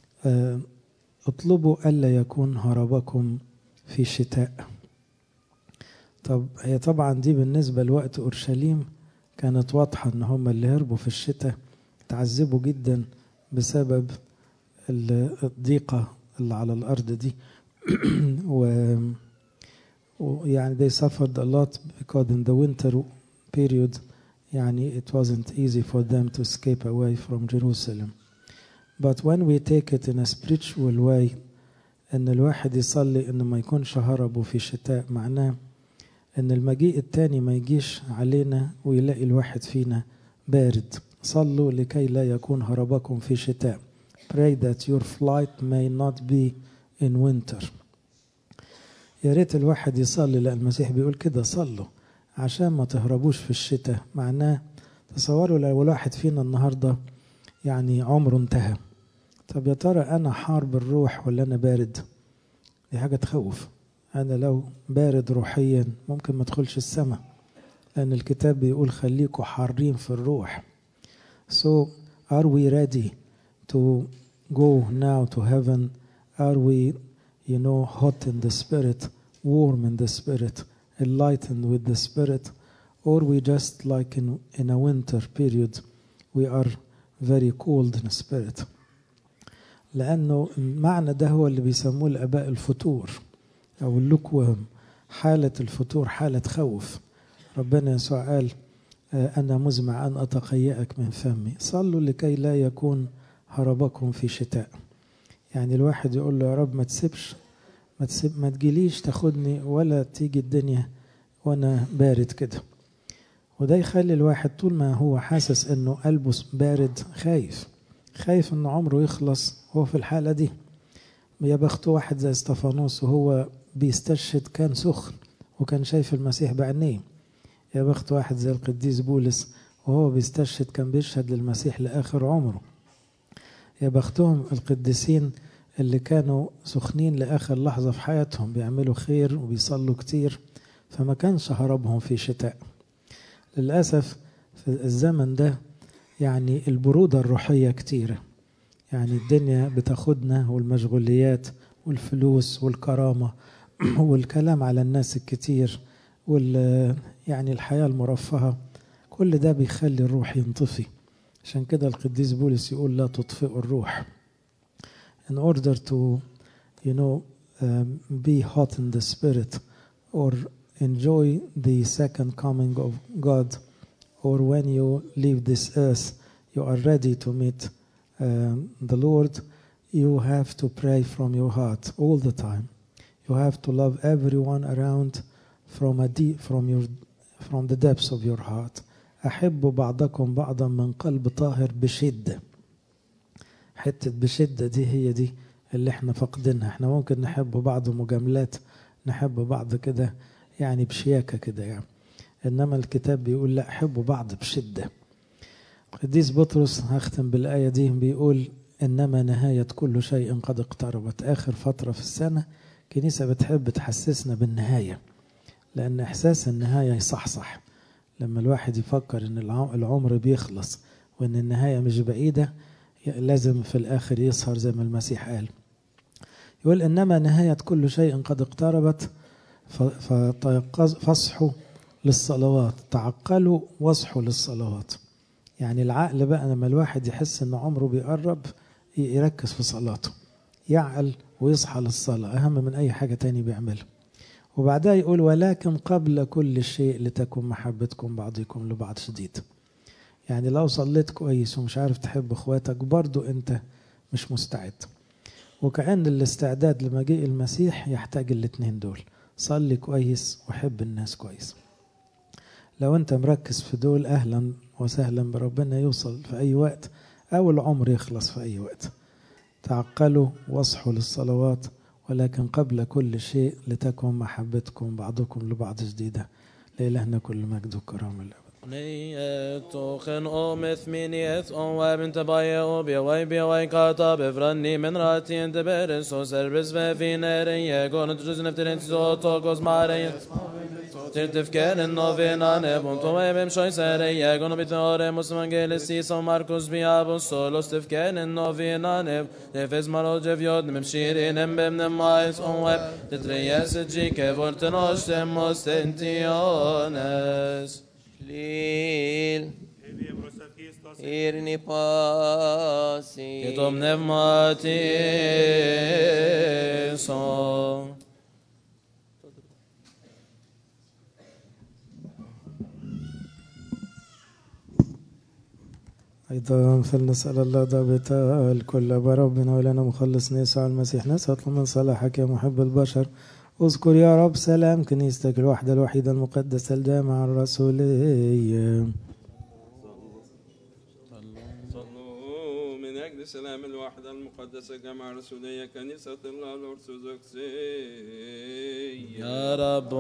اطلبوا ألا يكون هربكم في شتاء. طب هي طبعا دي بالنسبة لوقت أورشليم كانت واضحة إن هم اللي هربوا في الشتاء تعذبوا جدا بسبب الضيقة اللي على الأرض دي ويعني they suffered a lot because in the winter period يعني it wasn't easy for them to escape away from Jerusalem. But when we take it in a spiritual way إن الواحد يصلي إنه ما يكونش هربوا في شتاء، معناه إن المجيء التاني ما يجيش علينا ويلاقي الواحد فينا بارد. صلوا لكي لا يكون هربكم في شتاء. Pray that your flight may not be in winter. يا ريت الواحد يصلي، لأن المسيح بيقول كده صلوا عشان ما تهربوش في الشتاء. معناه تصوروا لو الواحد فينا النهاردة يعني عمره انتهى، طب يا ترى أنا حار بالروح ولا أنا بارد؟ دي حاجة تخوف. أنا لو بارد روحيا ممكن ما ادخلش السماء، لأن الكتاب بيقول خليكوا حارين في الروح. So are we ready to go now to heaven? Are we, hot in the spirit, warm in the spirit, enlightened with the spirit? Or we just like in a winter period, we are very cold in spirit. لأنه المعنى ده هو اللي بيسموه الآباء الفتور أو اللوكوهم. حالة الفتور حالة خوف. ربنا يسوع قال أنا مزمع أن أتقيأك من فمي. صلوا لكي لا يكون هربكم في شتاء. يعني الواحد يقول له يا رب ما تسيبش، ما تجيليش تاخدني ولا تيجي الدنيا وأنا بارد كده. وده يخلي الواحد طول ما هو حاسس أنه قلبه بارد خايف أنه عمره يخلص وهو في الحالة دي. يا بخت واحد زي استفانوس وهو بيستشهد كان سخن وكان شايف المسيح بعينيه. يا بخت واحد زي القديس بولس وهو بيستشهد كان بيشهد للمسيح لآخر عمره. يا بختهم القديسين اللي كانوا سخنين لآخر لحظة في حياتهم، بيعملوا خير وبيصلوا كتير، فما كانش هربهم في شتاء. للأسف في الزمن ده يعني البرودة الروحية كتيرة، يعني الدنيا بتاخدنا والمشغوليات والفلوس والكرامة والكلام على الناس الكتير يعني الحياة المرفهة، كل ده بيخلي الروح ينطفي. عشان كده القديس بولس يقول لا تطفئوا الروح. In order to be hot in the spirit or enjoy the second coming of God, or when you leave this earth you are ready to meet the Lord, you have to pray from your heart all the time. You have to love everyone around from the depths of your heart. أحبوا بعضكم بعضا من قلب طاهر بشدة. حتة بشدة هي دي اللي احنا فقدنها. احنا ممكن نحب بعض مجاملات، نحب بعض كده يعني بشياكة كده يعني، إنما الكتاب بيقول لا، حبوا بعض بشدة. القديس بطرس، هختم بالآية دي، بيقول إنما نهاية كل شيء قد اقتربت. آخر فترة في السنة كنيسة بتحب تحسسنا بالنهاية، لأن إحساس النهاية يصحصح. لما الواحد يفكر إن العمر بيخلص وإن النهاية مش بعيدة، لازم في الآخر يسهر زي ما المسيح قال. يقول إنما نهاية كل شيء قد اقتربت فاصحوا للصلوات. تعقلوا واصحوا للصلوات. يعني العقل بقى لما الواحد يحس إن عمره بيقرب يركز في صلاته، يعقل ويصحى للصلاة، أهم من أي حاجة تاني بيعملها. وبعدها يقول ولكن قبل كل شيء لتكن محبتكم بعضكم لبعض شديد. يعني لو صليت كويس ومش عارف تحب اخواتك برضو انت مش مستعد. وكأن الاستعداد لمجيء المسيح يحتاج الاتنين دول، صلي كويس وحب الناس كويس. لو انت مركز في دول اهلا وسهلا بربنا يوصل في اي وقت، او العمر يخلص في اي وقت. تعقلوا واصحوا للصلوات، ولكن قبل كل شيء لتكن محبتكم بعضكم لبعض جديدة. لإلهنا كل مجد وكرامة الأبد. نيتوخن أمث منيث وابن تبايا بيواي بيواي كاتا بفرني من راتي انت برس وسربس في ناري يكون تجوز نفترين تزوتوكوز ماري ترتفكر النوفينا نبون طوي بمشوي ساري يكون بثوري مسلمان جيلسي سو ماركوس بيابو سولوس تفكر النوفينا نب نفز مرو جفيود ممشيرين بمن مايس واب تتريس جيك فورتنوش تموستنتيونس Lil irni pasi και το πνεύμα τίσον. أيضا فلنسأل الله ضابط الكل بربنا ولنا مخلصنا يسوع المسيح. نسأل من صلاحك يا محب البشر. اذكر يا رب سلام كنيستك الوحدة الوحيدة المقدسة الجامعة الرسولية. صلوا من أجل سلام الوحدة المقدسة الجامعة الرسولية كنيسة الله الأرثوذكسية. يا رب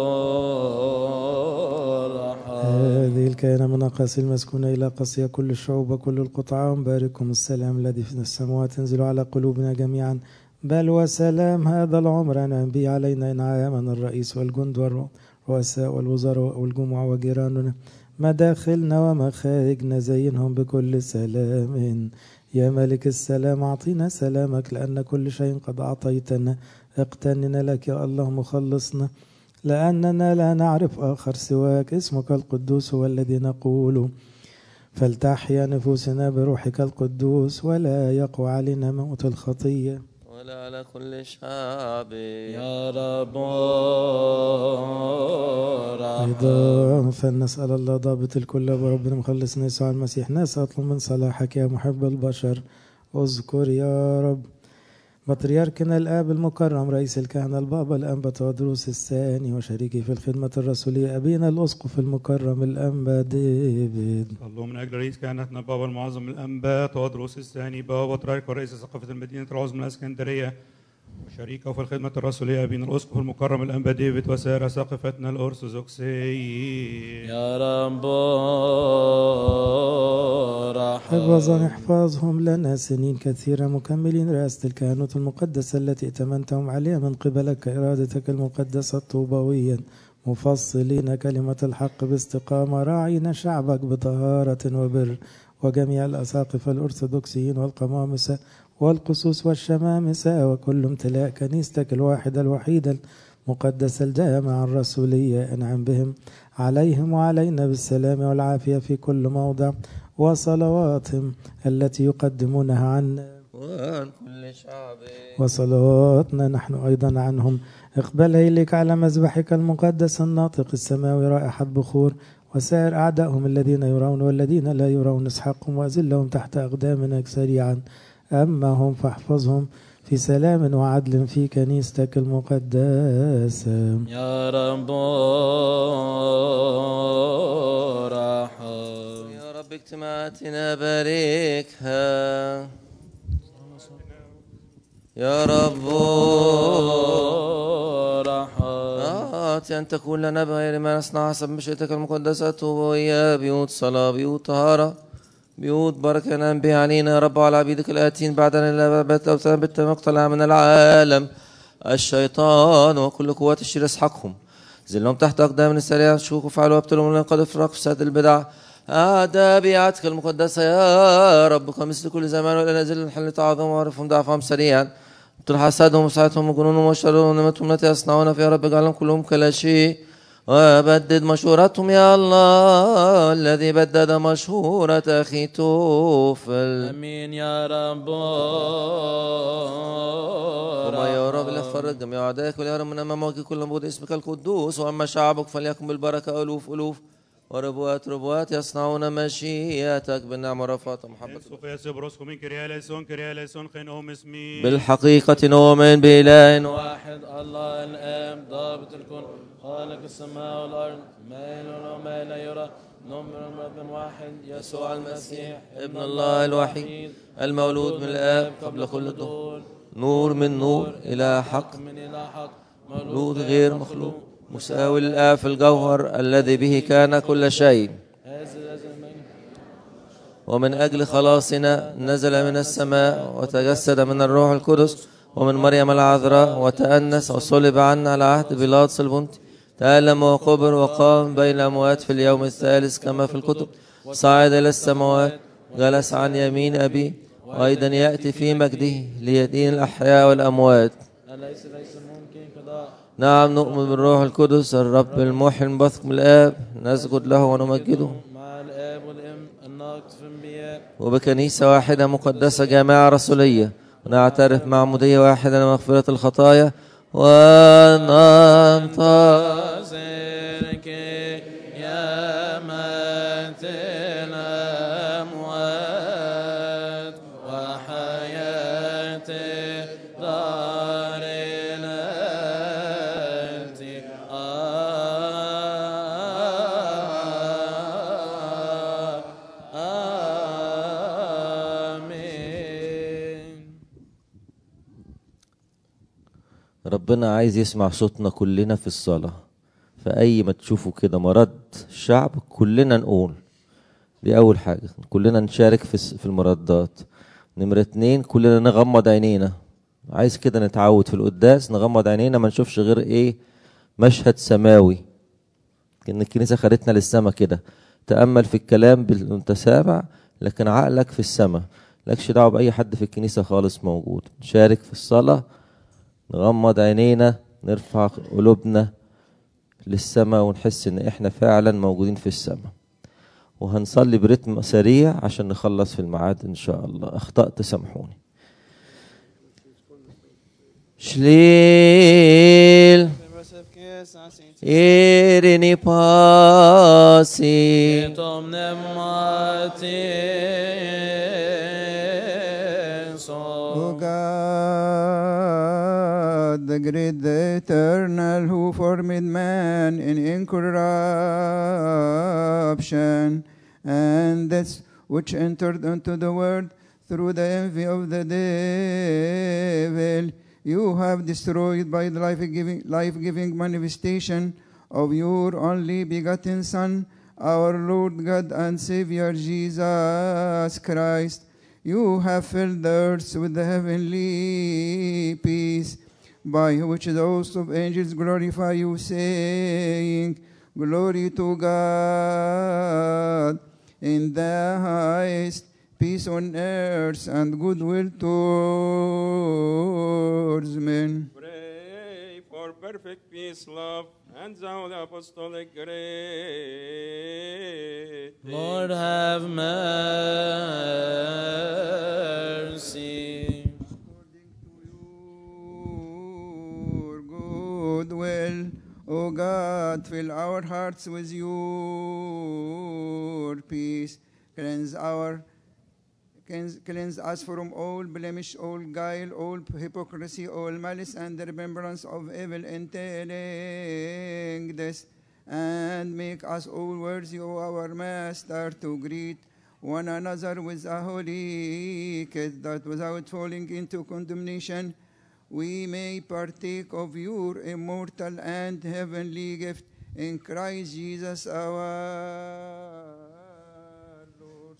هذه الكائنة من أقاصي المسكونة إلى قصية كل الشعوب وكل القطعان. باركم السلام الذي في السماوات ينزل على قلوبنا جميعا، بل وسلام هذا العمر أنعم به علينا إنعاما الرئيس والجند والرؤساء والوزراء والجموع وجيراننا مداخلنا ومخارجنا زينهم بكل سلام. يا ملك السلام أعطينا سلامك، لأن كل شيء قد أعطيتنا. اقتننا لك يا الله مخلصنا، لأننا لا نعرف آخر سواك. اسمك القدوس هو الذي نقول، فلتحيا نفوسنا بروحك القدوس، ولا يقوى علينا موت الخطية ولا على كل شعب. يا رب أيضا فلنسأل الله ضابط الكل بربنا مخلصنا يسوع المسيح. ناس أطلب من صلاحك يا محب البشر. اذكر يا رب بطريركنا الآب المكرم رئيس الكهنة البابا الأنبا تودروس الثاني وشريكي في الخدمة الرسولية أبينا الأسقف المكرم الأنبا ديفيد. صلوا من أجل رئيس كهنتنا بابا المعظم الأنبا تودروس الثاني بابا بطريرك ورئيس ثقافة المدينة العظمى الإسكندرية وشريكه في الخدمة الرسولية أبينا الأسقف المكرم الأنبا ديفيد وسائر ساقفتنا الأرثوذكسية. يا رب حفظا احفظهم لنا سنين كثيرة مكملين رئاسة الكهنوت المقدسة التي ائتمنتهم عليها من قبلك إرادتك المقدسة طوبويا، مفصلين كلمة الحق باستقامة، راعين شعبك بطهارة وبر، وجميع الأساقفة الأرثوذكسيين والقمامسة والقصوص والشمامسة وكل امتلاء كنيستك الواحدة الوحيدة المقدسة الجامعة الرسولية، انعم بهم عليهم وعلينا بالسلام والعافية في كل موضع، وصلواتهم التي يقدمونها عنا وعن كل شعب وصلواتنا نحن أيضا عنهم. اقبلها إليك على مذبحك المقدس الناطق السماوي رائحة بخور، وسائر أعدائهم الذين يرون والذين لا يرون اسحقهم وأذلهم تحت أقدامنا سريعا. أما هم فاحفظهم في سلام وعدل في كنيستك المقدسة. يا رب رحم. يا رب اجتماعاتنا باركها. يا رب رحم. آتي أن تكون لنا بغير ما نصنع حسب مشيئتك المقدسة. توبوا يا بيوت صلاة، بيوت طهارة، بيوت بركة نام بها علينا يا رب وعلى عبيدك الآتين بعدنا إلى بيت أو ثبت مقتلع من العالم الشيطان وكل قوات الشر اسحقهم، زلهم تحت أقدام السريع شوكوا فعلوا وابتلوا من قد افرق فساد البدع. أعدى بيعتك المقدسة يا رب كمثل كل زمان ولا نزل الحل تعظم وعرفهم ضعفهم سريعا، ابتل حسادهم وسعتهم وجنونهم وشرهم ونمتهم التي يصنعون في يا رب اجعلهم كلهم كلا شيء، وبدد مشورتهم يا الله الذي بدد مشورة أخي توفل. امين يا رب. وما يا رب لا تفرج جميع أعدائك ولا يرى من أمامك كل مبود اسمك القدوس، وأما شعبك فليكن بالبركة ألوف ألوف وربوات ربوات يصنعون مشيئتك بالنعمة ورفعة محبة. بالحقيقة نؤمن بإله واحد الله الآب ضابط الكون خالق السماء والأرض ما وما لا يرى، نؤمن برب واحد يسوع المسيح ابن الله الوحيد المولود من الآب قبل كل دهور، نور من نور إلى حق من إلى حق، مولود غير مخلوق، مساوي للآب في الجوهر الذي به كان كل شيء، ومن أجل خلاصنا نزل من السماء وتجسد من الروح القدس ومن مريم العذراء وتأنس وصلب عنا على عهد بيلاطس البنطي، تألم وقبر وقام بين الأموات في اليوم الثالث كما في الكتب، صعد إلى السماوات جلس عن يمين أبيه، وأيضا يأتي في مجده ليدين الأحياء والأموات. نعم نؤمن بالروح القدس الرب المحيي المبثق من الآب، نسجد له ونمجده مع الآب والأم الناقص في الأنبياء، وبكنيسة واحدة مقدسة جامعة رسولية، ونعترف معمودية واحدة لمغفرة الخطايا، وننتظر قيامة الأموات وحياة دار الآتي. آمين. ربنا عايز يسمع صوتنا كلنا في الصلاة، فأي ما تشوفوا كده مرض الشعب كلنا نقول، دي أول حاجة، كلنا نشارك في المردات. نمرة 2 كلنا نغمض عينينا، عايز كده نتعود في القداس نغمض عينينا ما نشوفش غير ايه، مشهد سماوي، ان الكنيسة خدتنا للسما كده، تأمل في الكلام بالمتسابع لكن عقلك في السما، لكش دعوة بأي حد في الكنيسة خالص موجود. نشارك في الصلاة، نغمض عينينا، نرفع قلوبنا للسما ونحس ان احنا فعلا موجودين في السما، وهنصلي برتم سريع عشان نخلص في الميعاد ان شاء الله. اخطأت سامحوني. شليل إيريني باسي Tom O God, the great, the eternal, who formed man in incorruption, and that's which entered into the world through the envy of the devil, you have destroyed by the life-giving manifestation of your only begotten Son, our Lord God and Savior Jesus Christ. You have filled the earth with the heavenly peace, by which the host of angels glorify you, saying, Glory to God in the highest, peace on earth and goodwill towards men. Pray for perfect peace, love, and the Holy Apostolic grace. Lord, have mercy. Your goodwill, O God, fill our hearts with your peace. Cleanse us from all blemish, all guile, all hypocrisy, all malice, and the remembrance of evil intellect, and make us all worthy, O our Master, to greet one another with a holy kiss, that without falling into condemnation, we may partake of your immortal and heavenly gift in Christ Jesus our Lord.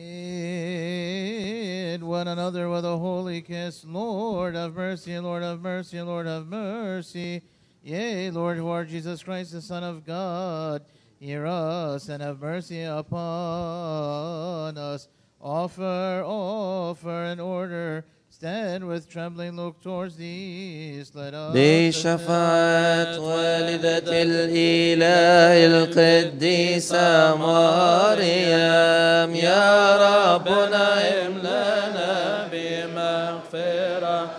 Greet one another with a holy kiss. Lord have mercy, Lord have mercy, Lord have mercy. Yea, Lord, who art Jesus Christ, the Son of God, hear us and have mercy upon us. Offer in order. Stand with trembling, look towards the east. Let us بشفاعة والدة الإله القديسة مريم يا ربنا املأنا بمغفرة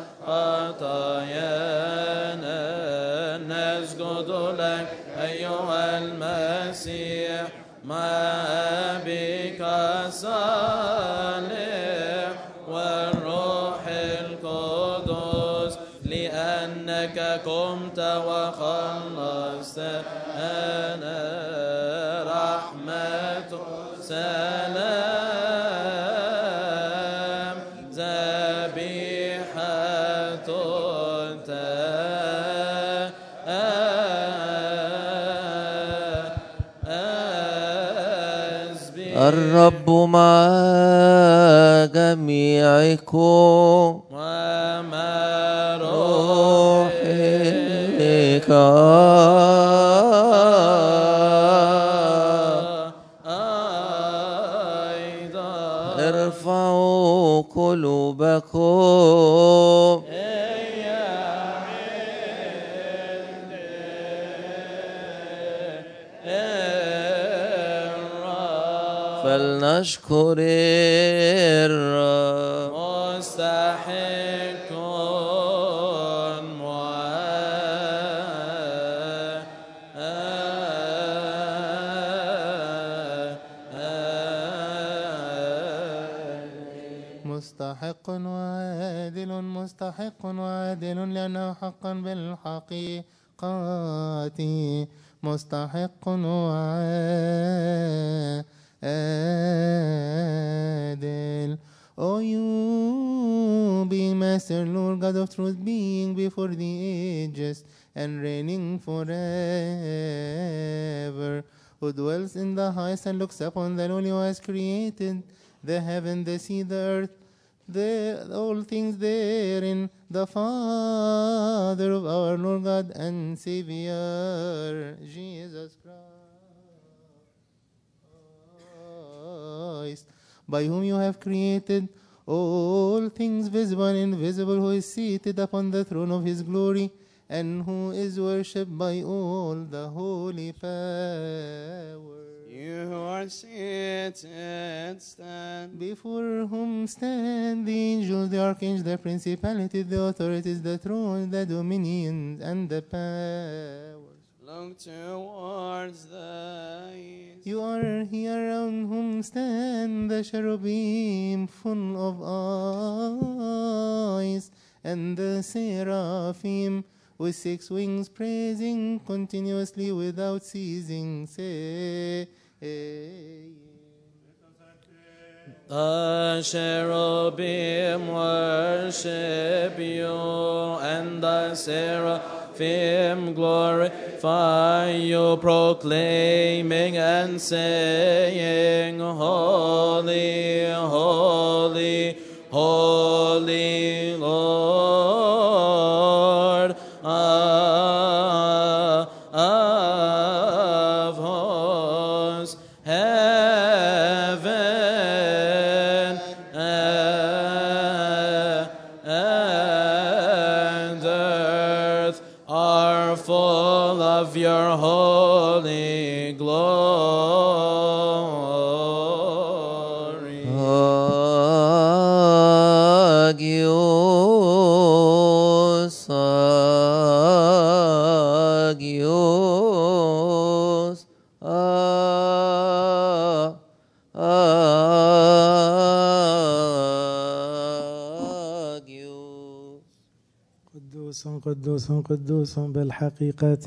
خطايانا نسجد لك أيها المسيح مع أبيك الصالح والروح القدس لأنك قمت وخلصتنا رحمة سلام ذبيحة الرب مع جميعكم ومع روحك أيضا ارفعوا قلوبكم فلنشكر الرب مستحق مستحق وعادل مستحق وعادل لأنه حقا بالحقيقة مستحق وعادل. O you be Master, Lord God of truth, being before the ages and reigning forever, who dwells in the highest and looks upon the lowly, who has created the heaven, the sea, the earth, all things therein, the Father of our Lord God and Savior, Jesus Christ, by whom you have created all things visible and invisible, who is seated upon the throne of his glory, and who is worshipped by all the holy power. You who are seated, stand. Before whom stand the angels, the archangels, the principalities, the authorities, the thrones, the dominions, and the powers. Look towards the east. You are here around whom stand the cherubim full of eyes, and the seraphim with 6 wings, praising continuously without ceasing, say. The cherubim worship you, and the seraphim glorify you, proclaiming and saying, Holy, holy, holy Lord of hosts. Heaven are full of your holy glory. Agios, agios, agios. قدوس قدوس قدوس بالحقيقة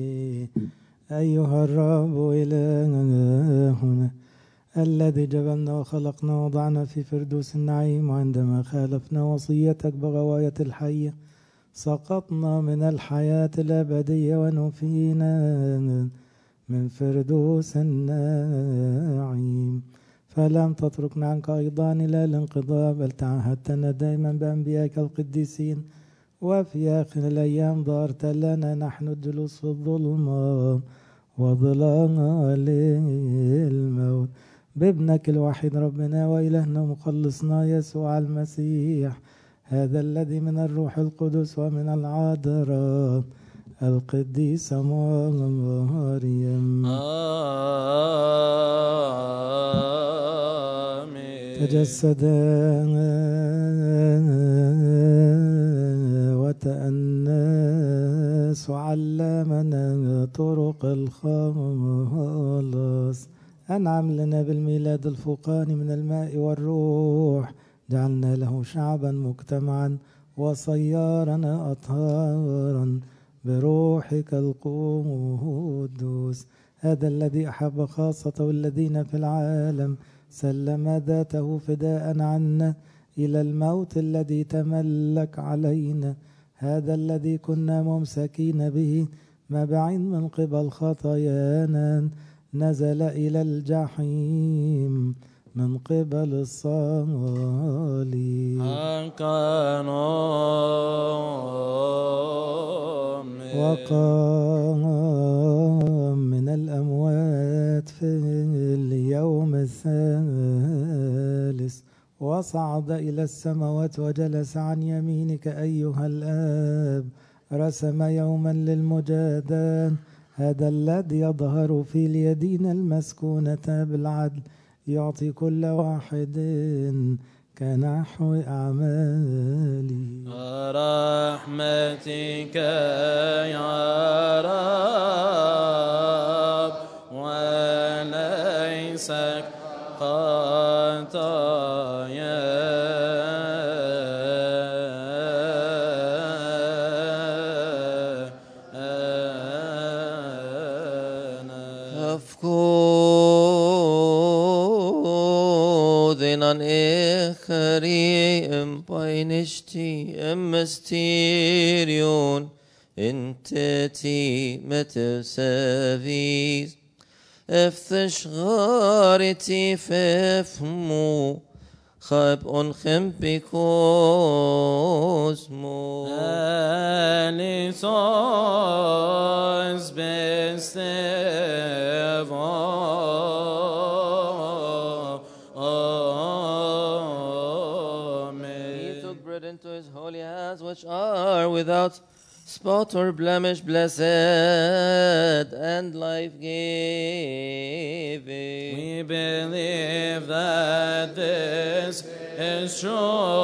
أيها الرب إلهنا الذي جبلنا وخلقنا ووضعنا في فردوس النعيم، وعندما خالفنا وصيتك بغواية الحية سقطنا من الحياة الأبدية ونفينا من فردوس النعيم. فلم تتركنا عنك أيضا إلى الانقضاء، بل تعهدتنا دائما بأنبيائك القديسين، وفي آخر الأيام ظهرت لنا نحن الجلوس في الظلمة وظلال الموت بابنك الوحيد ربنا وإلهنا ومخلصنا يسوع المسيح، هذا الذي من الروح القدس ومن العذراء القديسة مريم تجسد وتأنس وعلمنا طرق الخلاص، أنعم لنا بالميلاد الفوقاني من الماء والروح، جعلنا له شعبا مجتمعا وصيرنا أطهارا بروحك القدوس، هذا الذي أحب خاصته الذين في العالم، سلم ذاته فداء عنا إلى الموت الذي تملك علينا، هذا الذي كنا ممسكين به مبعين من قبل خطايانا، نزل إلى الجحيم من قبل الصليب وقام من الأموات في اليوم الثالث، وصعد إلى السماوات وجلس عن يمينك أيها الآب، رسم يوما للمجادان، هذا الذي يظهر في اليدين المسكونة بالعدل، يعطي كل واحد كنحو أعمالي. رحمتك يا رب وليس خطايا Afkoden echari empeinishti mysterion inteti metasavis افتشغارتي فافمو خاب أنخم بكوزمو Alisos He took bread into his holy hands, which are without spot or blemish, blessed and life-giving. We believe that this is true.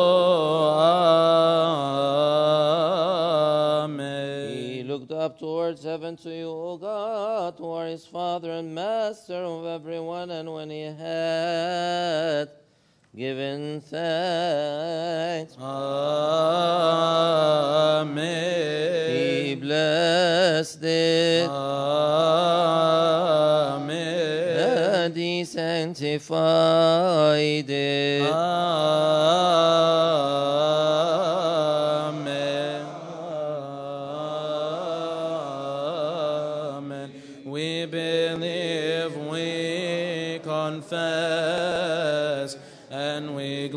Amen. He looked up towards heaven to you, O God, who are his Father and Master of everyone, and when he had given thanks, Amen. he blessed it, Amen. and he sanctified it. Amen. Amen. We believe, we confess, and we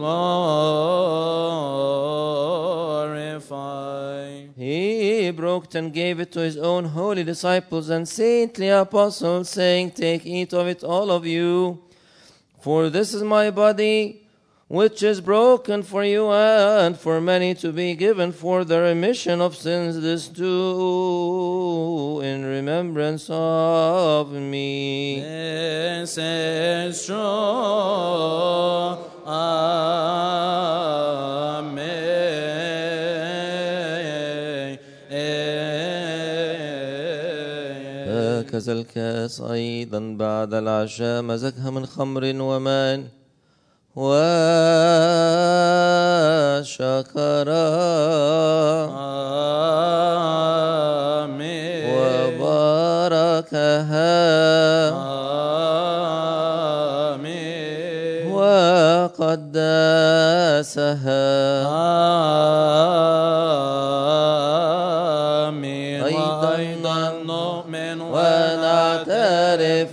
glorify. He broke it and gave it to his own holy disciples and saintly apostles, saying, Take, eat of it, all of you, for this is my body, which is broken for you and for many to be given for the remission of sins. This do in remembrance of me. This is true. هكذا الكاس أيضا بعد العشاء مزجها من خمر وماء وشكر وباركها وقدسها. أيضا نؤمن ونعترف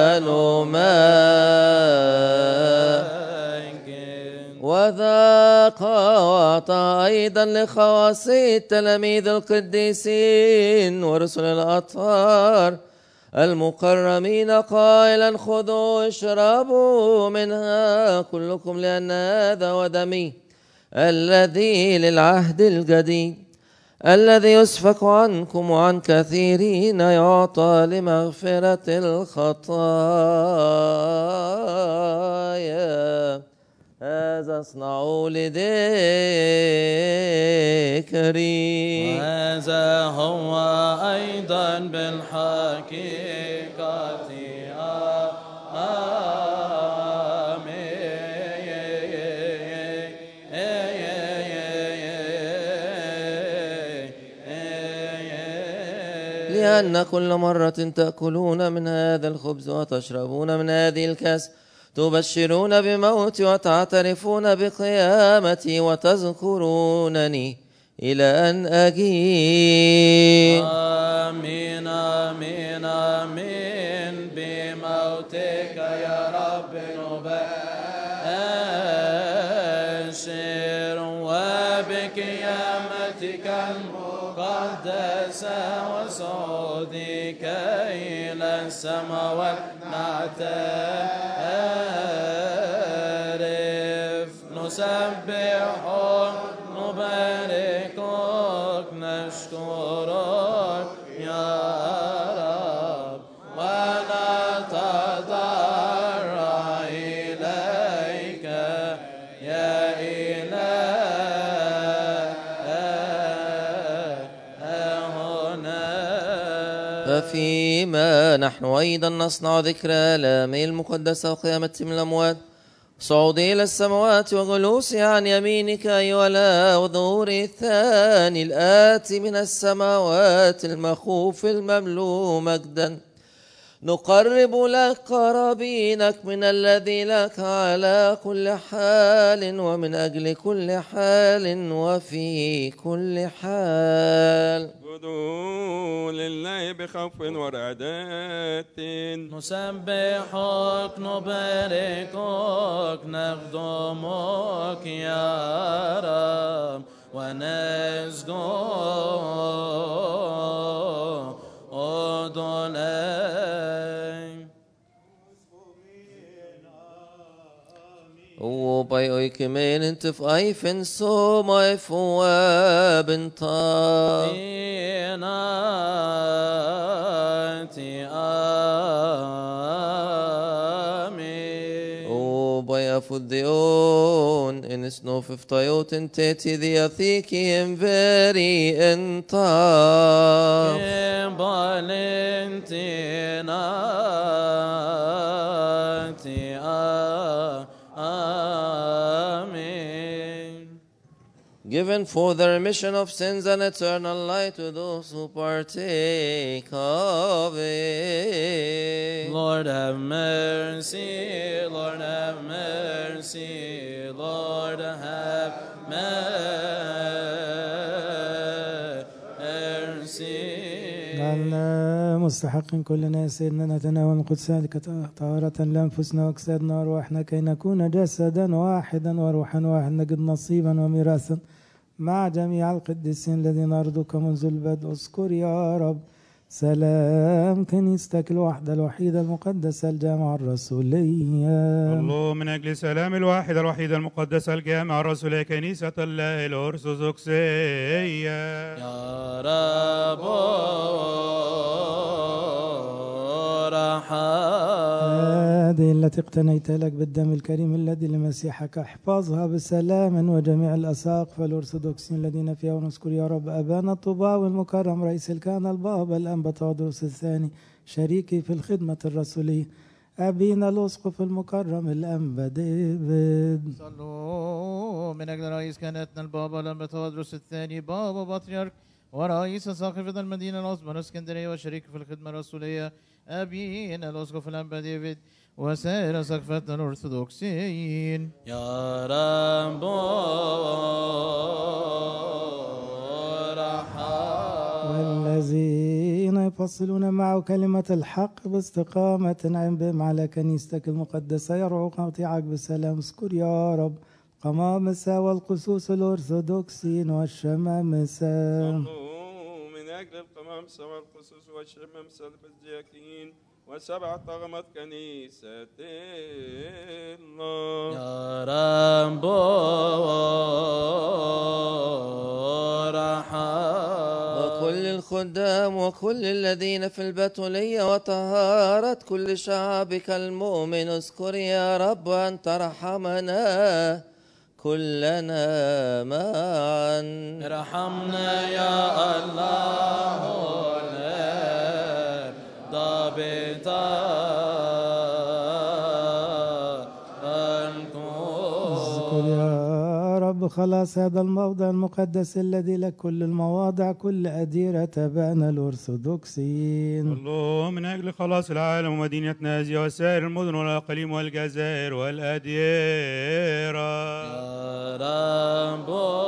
ونمجد وذاق وأعطى أيضا لخواص التلاميذ القديسين ورسل الأطهار المكرمين قائلا خذوا اشربوا منها كلكم لأن هذا ودمي الذي للعهد الجديد الذي يسفك عنكم وعن كثيرين يعطى لمغفرة الخطايا. هذا اصنعوا لذكري. وهذا هو أيضا بالحقيقة لأن كل مرة تأكلون من هذا الخبز وتشربون من هذه الكأس تبشرون بموتي وتعترفون بقيامتي وتذكرونني إلى أن أجيء. آمين آمين آمين. بموتك يا رب نبشر وبقيامتك المقدسة وصعودك إلى السماوات نعترف نسبحك نباركك نشكرك يا رب ونتضرع إليك يا إلهنا. ففيما نحن أيضا نصنع ذكرى آلامه المقدسة وقيامة من الأموات صعودي إلى السماوات وجلوسي عن يمينك أيها الآب وظهور الثاني الآتي من السماوات المخوف المملوء مجدا نقرب لك قرابينك من الذي لك على كل حال ومن أجل كل حال وفي كل حال. اسجدوا لله بخوف ورعدات نسبحك نباركك نخدمك يا رب ونسجد By oikemen te eifen so my fuabenta inati amen. O by afudion in snow fiftayot in teti the athiki in very enta valentina given for the remission of sins and eternal life to those who partake of it. Lord have mercy, Lord have mercy, Lord have mercy. جعلنا مستحق كلنا سيدنا نتناول من قدساتك طهارة لأنفسنا وأجسادنا وأرواحنا كي نكون جسدا واحدا وروحا واحدا نجد نصيبا وميراثا مع جميع القديسين الذين أرضك منذ البدء. اذكر يا رب سلام كنيستك الواحدة الوحيدة المقدسة الجامعة الرسولية. الله من أجل سلام الواحدة الوحيدة المقدسة الجامعة الرسولية كنيسة الله الأرثوذكسية. يا رب هذه التي اقتنيت لك بالدم الكريم الذي لمسيحك احفظها بسلام، وجميع الأساقفة الأرثوذكسيين الذين فيها، ونذكر يا رب أبانا الطباوي المكرم رئيس الكهنة البابا الأنبا تودروس الثاني شريكي في الخدمة الرسولية، أبينا الأسقف المكرم الأنبا ديفيد. صلوا من أجل رئيس كهنتنا البابا الأنبا تودروس الثاني بابا بطريرك ورئيس ساقفة المدينة العظمى الإسكندرية وشريك في الخدمة الرسولية أبينا الأسقف الأنبا ديفيد وسائر سقفتنا الأرثوذكسيين. يا رب والذين يفصلون معه كلمة الحق باستقامة انعم بهم على كنيستك المقدسة يرعوا قطيعك بسلام. اذكر يا رب قمامسة والقسوس الأرثوذكسيين والشمامسة. صلوا من أجل القمامسة والقسوس والشمامسة البزياكيين وسبع طغمات كنيسة الله. يا رب وكل الخدام وكل الذين في البتولية وطهارة كل شعبك المؤمن اذكر يا رب أن ترحمنا كلنا معا. ارحمنا يا الله ضابطا اذكر يا رب خلاص هذا الموضع المقدس الذي لك كل المواضع كل أديرة أبائنا الأرثوذكسيين. الله من أجل خلاص العالم ومدينة نازية وسائر المدن والأقاليم والجزائر والأديرة. يا رب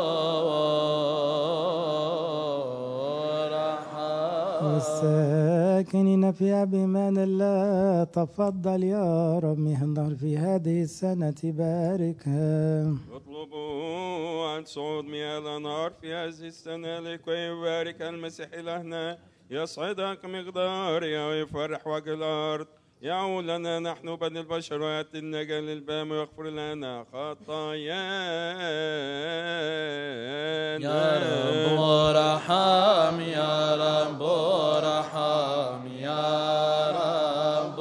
والساكنين فيها بإيمان الله تفضل يا رب مهنر في هذه السنة باركها. اطلبوا عن صعود مياه الأنهار في هذه السنة لكي يبارك المسيح إلهنا يصعدك مقدارها ويفرح وجه الأرض يعود لنا نحن بني البشر ويأتي النجاة للبام ويغفر لنا خطايانا. يا رب ارحم يا رب ارحم يا رب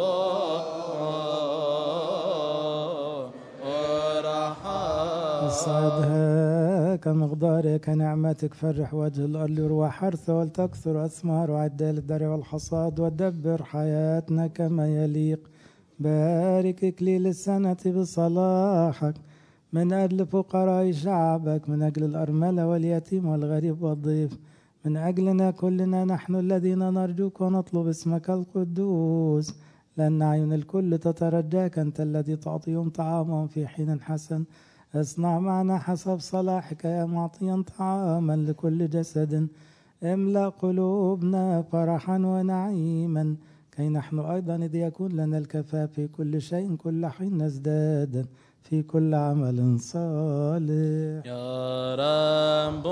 ارحم. اصعدها كمقدارها كنعمتك فرح وجه الأرض يروى حرث ولتكثر أثمار وعدها للدرع والحصاد ودبر حياتنا كما يليق. بارك إكليل السنة بصلاحك من أجل فقراء شعبك من أجل الأرملة واليتيم والغريب والضيف من أجلنا كلنا نحن الذين نرجوك ونطلب اسمك القدوس لأن أعين الكل تترجاك أنت الذي تعطيهم طعامهم في حين حسن. اصنع معنا حسب صلاحك يا معطيا طعاما لكل جسد. املأ قلوبنا فرحا ونعيما كي نحن أيضا إذ يكون لنا الكفاء في كل شيء كل حين نزداد في كل عمل صالح. يا رب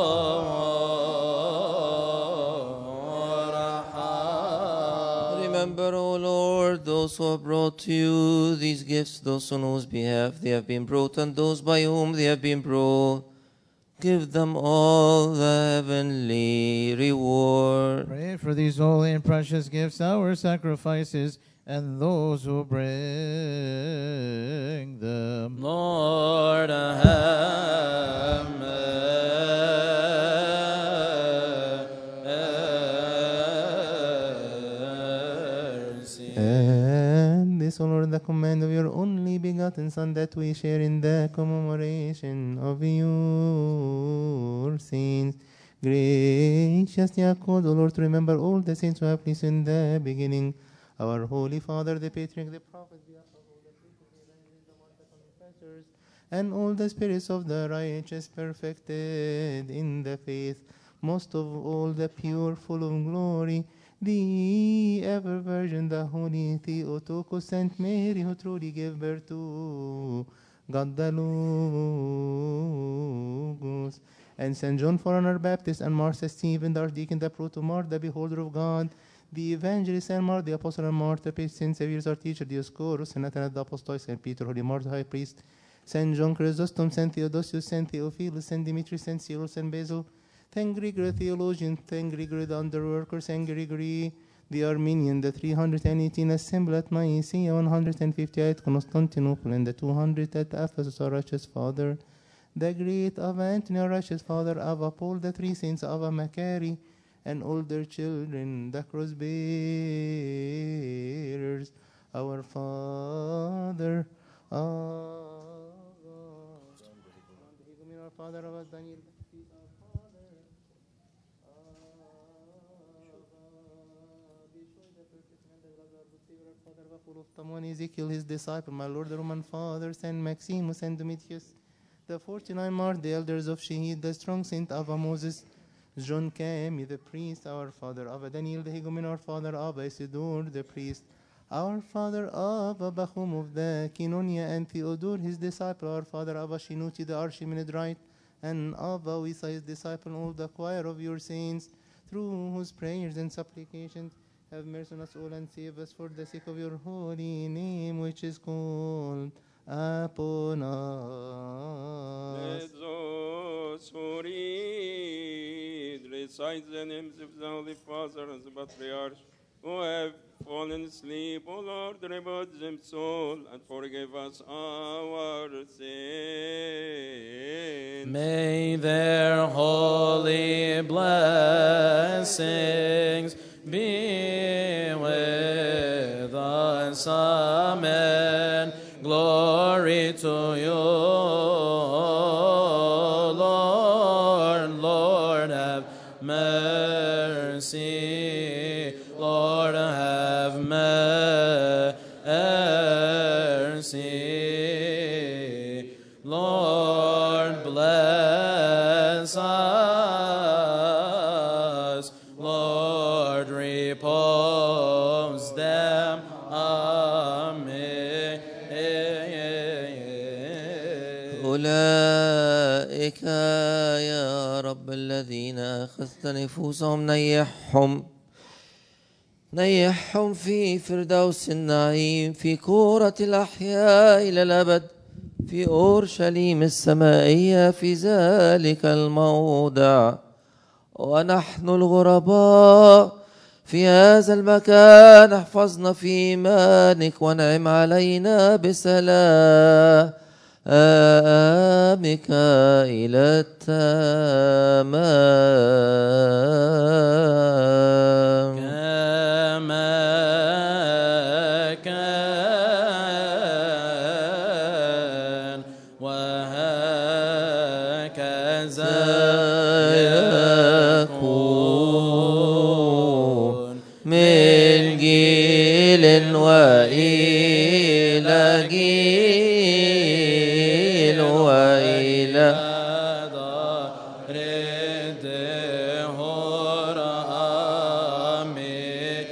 Remember, O Lord, those who have brought to you these gifts, those on whose behalf they have been brought, and those by whom they have been brought. Give them all the heavenly reward. Pray for these holy and precious gifts, our sacrifices, and those who bring them. Lord, have mercy. And this, O Lord, the command of your only begotten Son, that we share in the commemoration of your saints. Graciously accord, O Lord, to remember all the saints who have pleased in the beginning. Our Holy Father, the Patriarch, the Prophet, the Apostle, the Priest, the confessors, and all the spirits of the righteous perfected in the faith, most of all the pure, full of glory, the ever Virgin, the Holy Theotokos, Saint Mary, who truly gave birth to God the Logos, and St. John, forerunner Baptist, and Martha, Stephen, the archdeacon, the protomart, the beholder of God, the evangelist, and Mark, the apostle, and Martha, St. Xavier, our teacher, Dioscorus, St. Nathanael, the apostle, St. Peter, holy Martha, high priest, St. John Chrysostom, St. Theodosius, St. Theophilus, St. Dimitri, St. Cyril, St. Basil, St. Gregory, theologian, St. Gregory, the underworker, St. Gregory, the Armenian, the 318 assembled at Nicaea, 158 Constantinople, and the 200 at Ephesus, our righteous Father, the great Ava Antony, our righteous Father, Ava Paul, the 3 saints, Ava Macari, and all their children, the cross bearers, our Father, our Father, our Daniel, Tamon, Ezekiel, his disciple, my Lord, the Roman Father, Saint Maximus, and Domitius, the 49 martyrs, the elders of Shahid, the strong saint Ava Moses, John Kami, the priest, our Father, Ava Daniel, the Hegumen, our Father, Ava Isidore, the priest, our Father, Ava Bachum of the Kinonia, and Theodore, his disciple, our Father, Ava Shinuti, the Archimenedrite, and Ava Wisa, his disciple, all the choir of your saints, through whose prayers and supplications, have mercy on us all and save us for the sake of your holy name, which is called upon us. Those who read, recite the names of the Holy Father and the Patriarch, who have fallen asleep, O Lord, reboot them soul, and forgive us our sins. May their holy blessings be with us. Amen. Glory to you, Lord. Lord, have mercy. Lord, have mercy. Lord, bless us. Lord, repose them. Amen. أولئك يا رب الذين أخذت نفوسهم نيحهم في فردوس النعيم، في كورة الأحياء إلى الأبد، في أورشليم السمائية، في ذلك الموضع. ونحن الغرباء في هذا المكان احفظنا في إيمانك وانعم علينا بسلامك إلى التمام. كما كان وهكذا يكون من جيل وإلى جيل وإلى دار الدهور. آمين.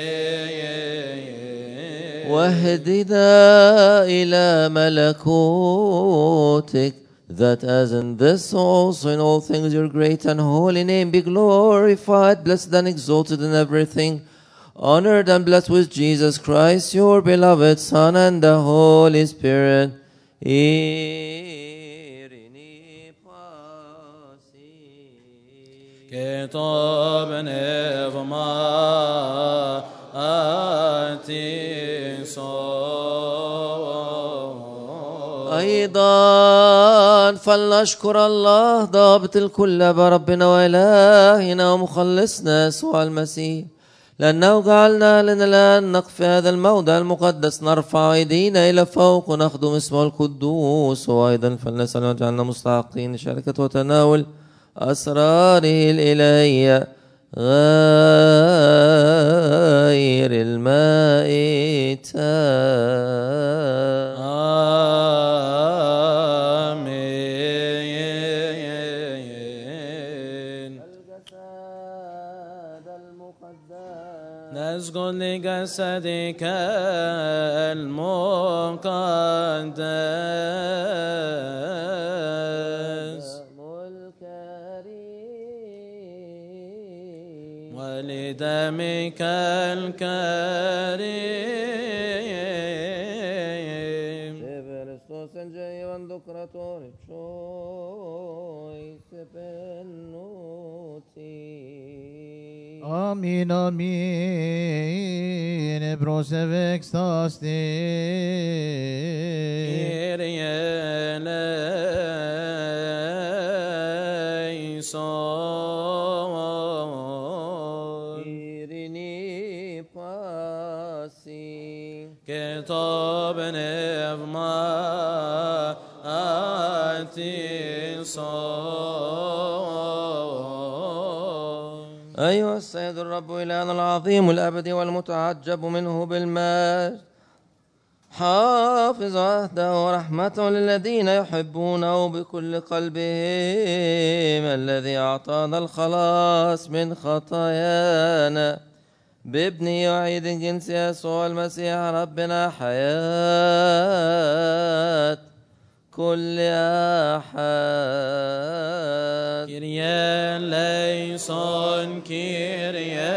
واهدنا إلى ملكوتك, that as in this also in all things your great and holy name be glorified, blessed and exalted in everything, honored and blessed with Jesus Christ, your beloved Son, and the Holy Spirit. كتاب نظما أيضا فلنشكر الله ضابط الكل بربنا وإلهنا ومخلصنا يسوع المسيح، لأنه جعلنا لنا الآن نقف هذا الموضع المقدس، نرفع أيدينا إلى فوق ونخدم اسمه القدوس. وأيضا فلنسأل وجعلنا مستحقين لشركة وتناول أسراره الإلهية غير المائتة. آمين. الجسد المقدس نسجد لجسدك المقدس. ملكا ولدمك الكريم Christos en Jevan Docrator Choice Penoti. Amin, amin. Prosevex tasti. Kyrie eleison. Irini pasi. كتاب نفما أتصال. أيها السيد الرب إلهنا العظيم الأبدي والمتعجب منه بالمجد، حافظ عهده ورحمته للذين يحبونه بكل قلبهم، الذي أعطانا الخلاص من خطايانا بابنه وعيد جنس يسوع المسيح ربنا، حياة كل أحد. كيريا ليسون كيريا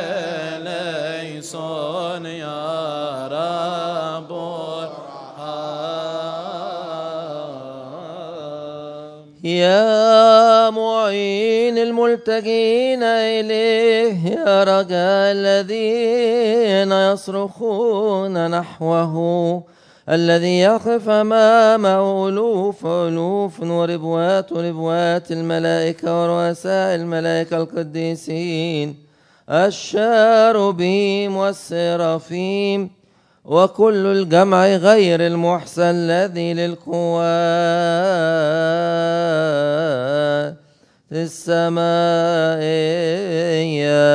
ليسون يا رب يا معين الملتجين إليه، يا رجاء الذين يصرخون نحوه، الذي يقف أمامه ألوف ألوف وربوات ربوات الملائكة ورؤساء الملائكة القديسين، الشاربيم والسرافيم، وكل الجمع غير المحصى الذي للقوات السمائية.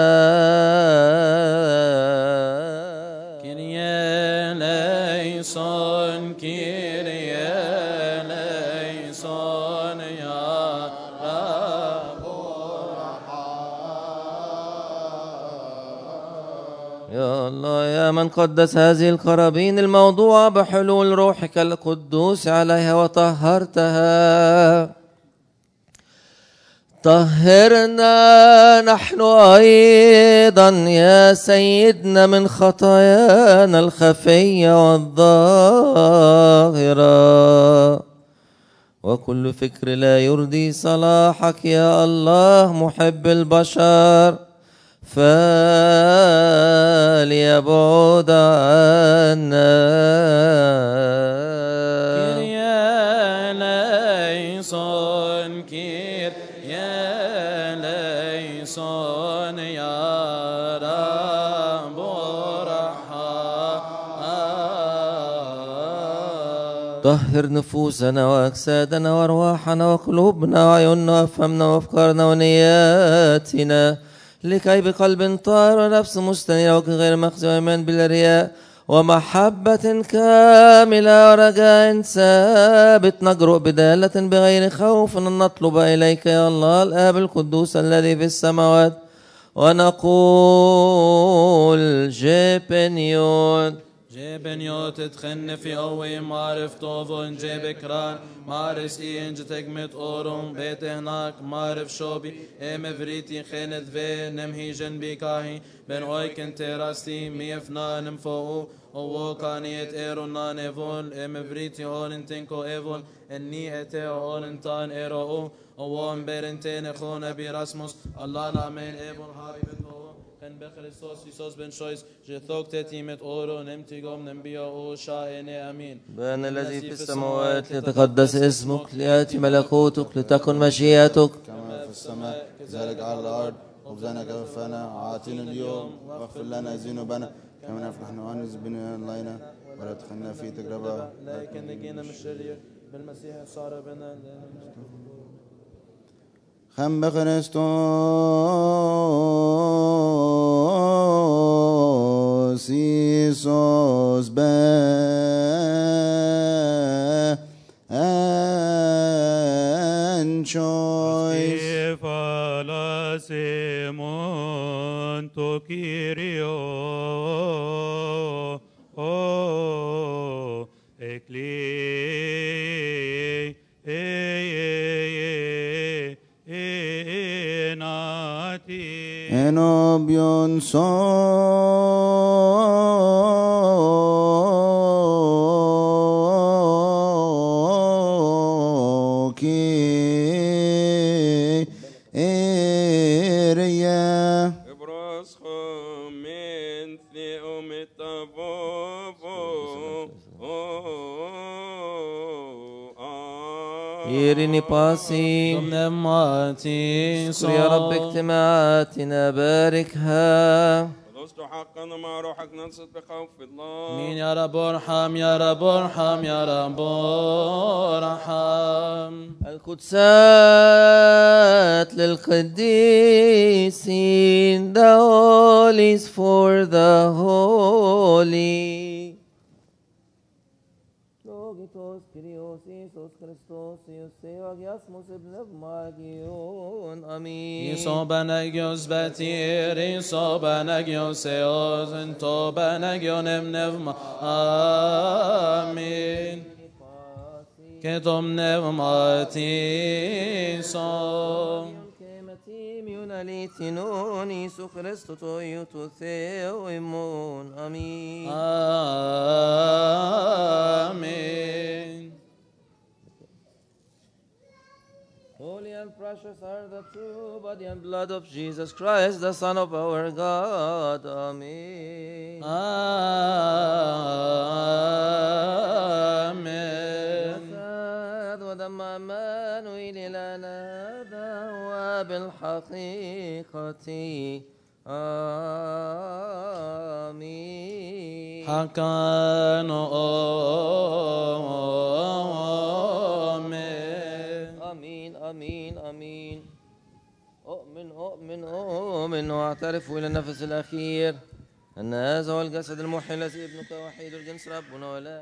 كيريا ليسون كيريا ليسون يا رب يا الله، يا من قدس هذه القرابين الموضوعة بحلول روحك القدوس عليها وطهرتها، طهرنا نحن أيضا يا سيدنا من خطايانا الخفية والظاهرة، وكل فكر لا يرضي صلاحك يا الله محب البشر فليبعد عنا. كيريا ليسون كيريا ليسون يا رب طهر نفوسنا وأجسادنا وأرواحنا وقلوبنا وعيوننا وأفهمنا وأفكارنا ونياتنا، لكي بقلب طاهر ونفس مستنيرة وغير مخزي وإيمان بلا رياء ومحبة كاملة ورجاء ثابت نجرؤ بدالة بغير خوف أن نطلب إليك يا الله الآب القدوس الذي في السماوات، ونقول جبنيون جبنيوت تخن في قوي معرف طوفون جبكران معرس إنج تجمت أورون بيت هناك معرف شوبي فريتي خينت في نمهي جنبي كاهي بن أويكن تراستي ميفنا نمفو وو كانيت إيرونا نيفون فريتي هون تنكو إيفون إني أتي هون تان إيرو وو مبرنتين خون براسموس الله نامين إيفون هاري بتو كان بخريستوس يسوس بن شويس جثوك تتيمت أورو نمتي قوم نبيا أو شائني أمين. بأن الذي في السماوات ليتقدس اسمك، ليأتي ملكوتك، لتكن مشيئتك كما في السماء كذلك على الأرض. خبزنا كفانا أعطينا اليوم واغفر لنا ذنوبنا كما نغفر نحن عن ذنوبنا علينا، ولا تدخلنا في تجربة لكن نجينا من الشرير بالمسيح صار بنا. خم بخريستوس يسوس choice. Simon to Kyrio Enobion soki eria. Ebroscho min theo metavovo. يرني باسي نماتي يا رب اجتماعاتنا باركها ولست حقا مع روحك ننصت بخوف الله. مين يا رب ارحم يا رب ارحم يا رب ارحم. القدسات للقديسين. The holy is for the holy. Logitos Kyrios Iisus Christos Iuseo Agiasmus ibn Magion. Amin. Iso benegios betir, iso benegios eos, ento benegion emnevma. Amin. Ketom nevmatiso. Alitinon Isu Christo to you to Theo Imon. Amin. Amen. Holy and precious are the true body and blood of Jesus Christ, the Son of our God. Amen. Amen. ودم عمانويل لنا هذا بالحقيقة. آمين. حقا آمين آمين آمين. أؤمن وأعترف إلى النفس الأخير أن هذا هو الجسد المحيي الذي ابنك وحيد الجنس ربنا ولا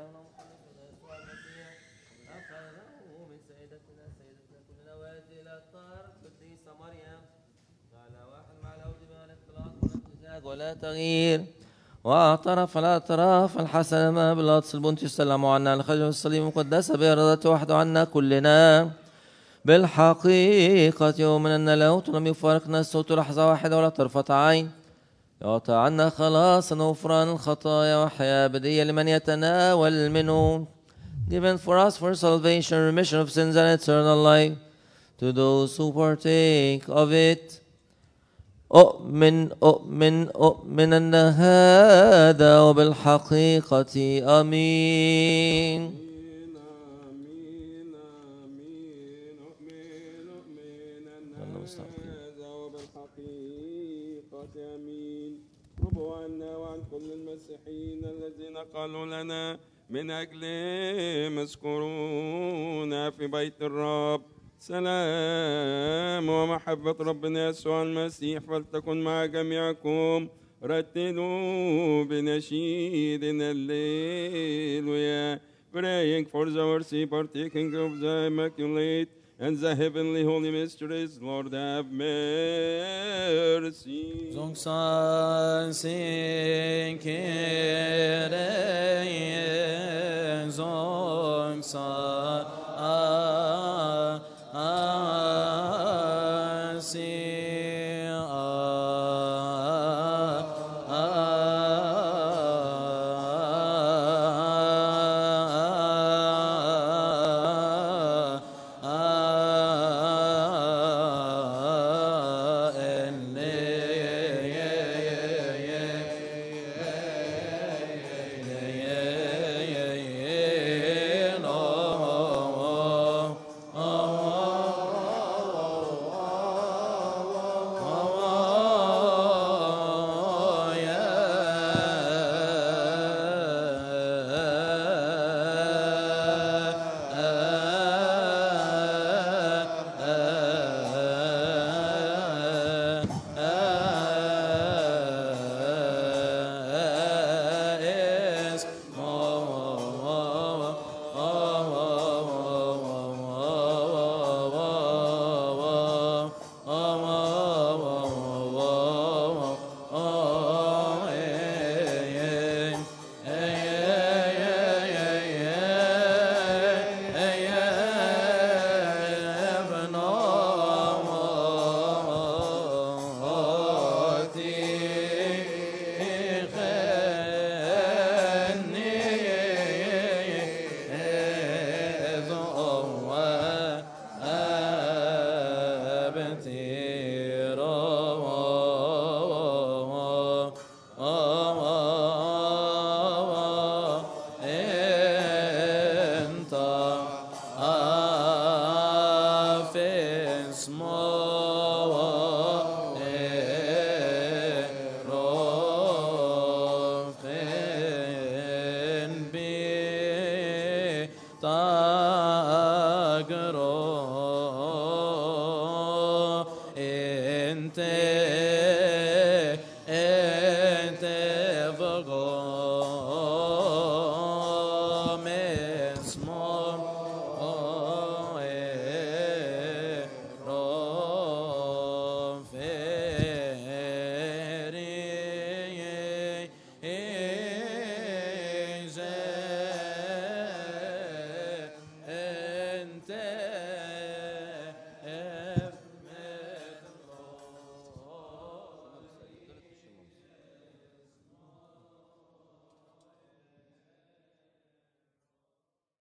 ولا تغيير. واعترف الاعتراف الحسن ما بلاطس البنطي السلام عنا على الخجل الصليب المقدسة بإرادته وحده عنا كلنا بالحقيقة يوم أن لاهوت لم يفارقنا الصوت لحظة واحدة ولا طرفة عين. يعطى عنا خلاصا وغفران الخطايا وحياة أبدية لمن يتناول منه. Given for us for salvation, remission of sins and eternal life to those who partake of it. أؤمن أن هذا وبالحقيقة. آمين. ربوا عنا وعن كل المسيحيين الذين قالوا لنا من أجل مذكورون في بيت الرب. سلام ومحبة ربنا يسوع المسيح فلتكن مع جميعكم. رتلوا بنشيدنا الليل. Praying for the mercy partaking of the Immaculate and the heavenly holy mysteries. Lord have mercy. Zongsan sin kere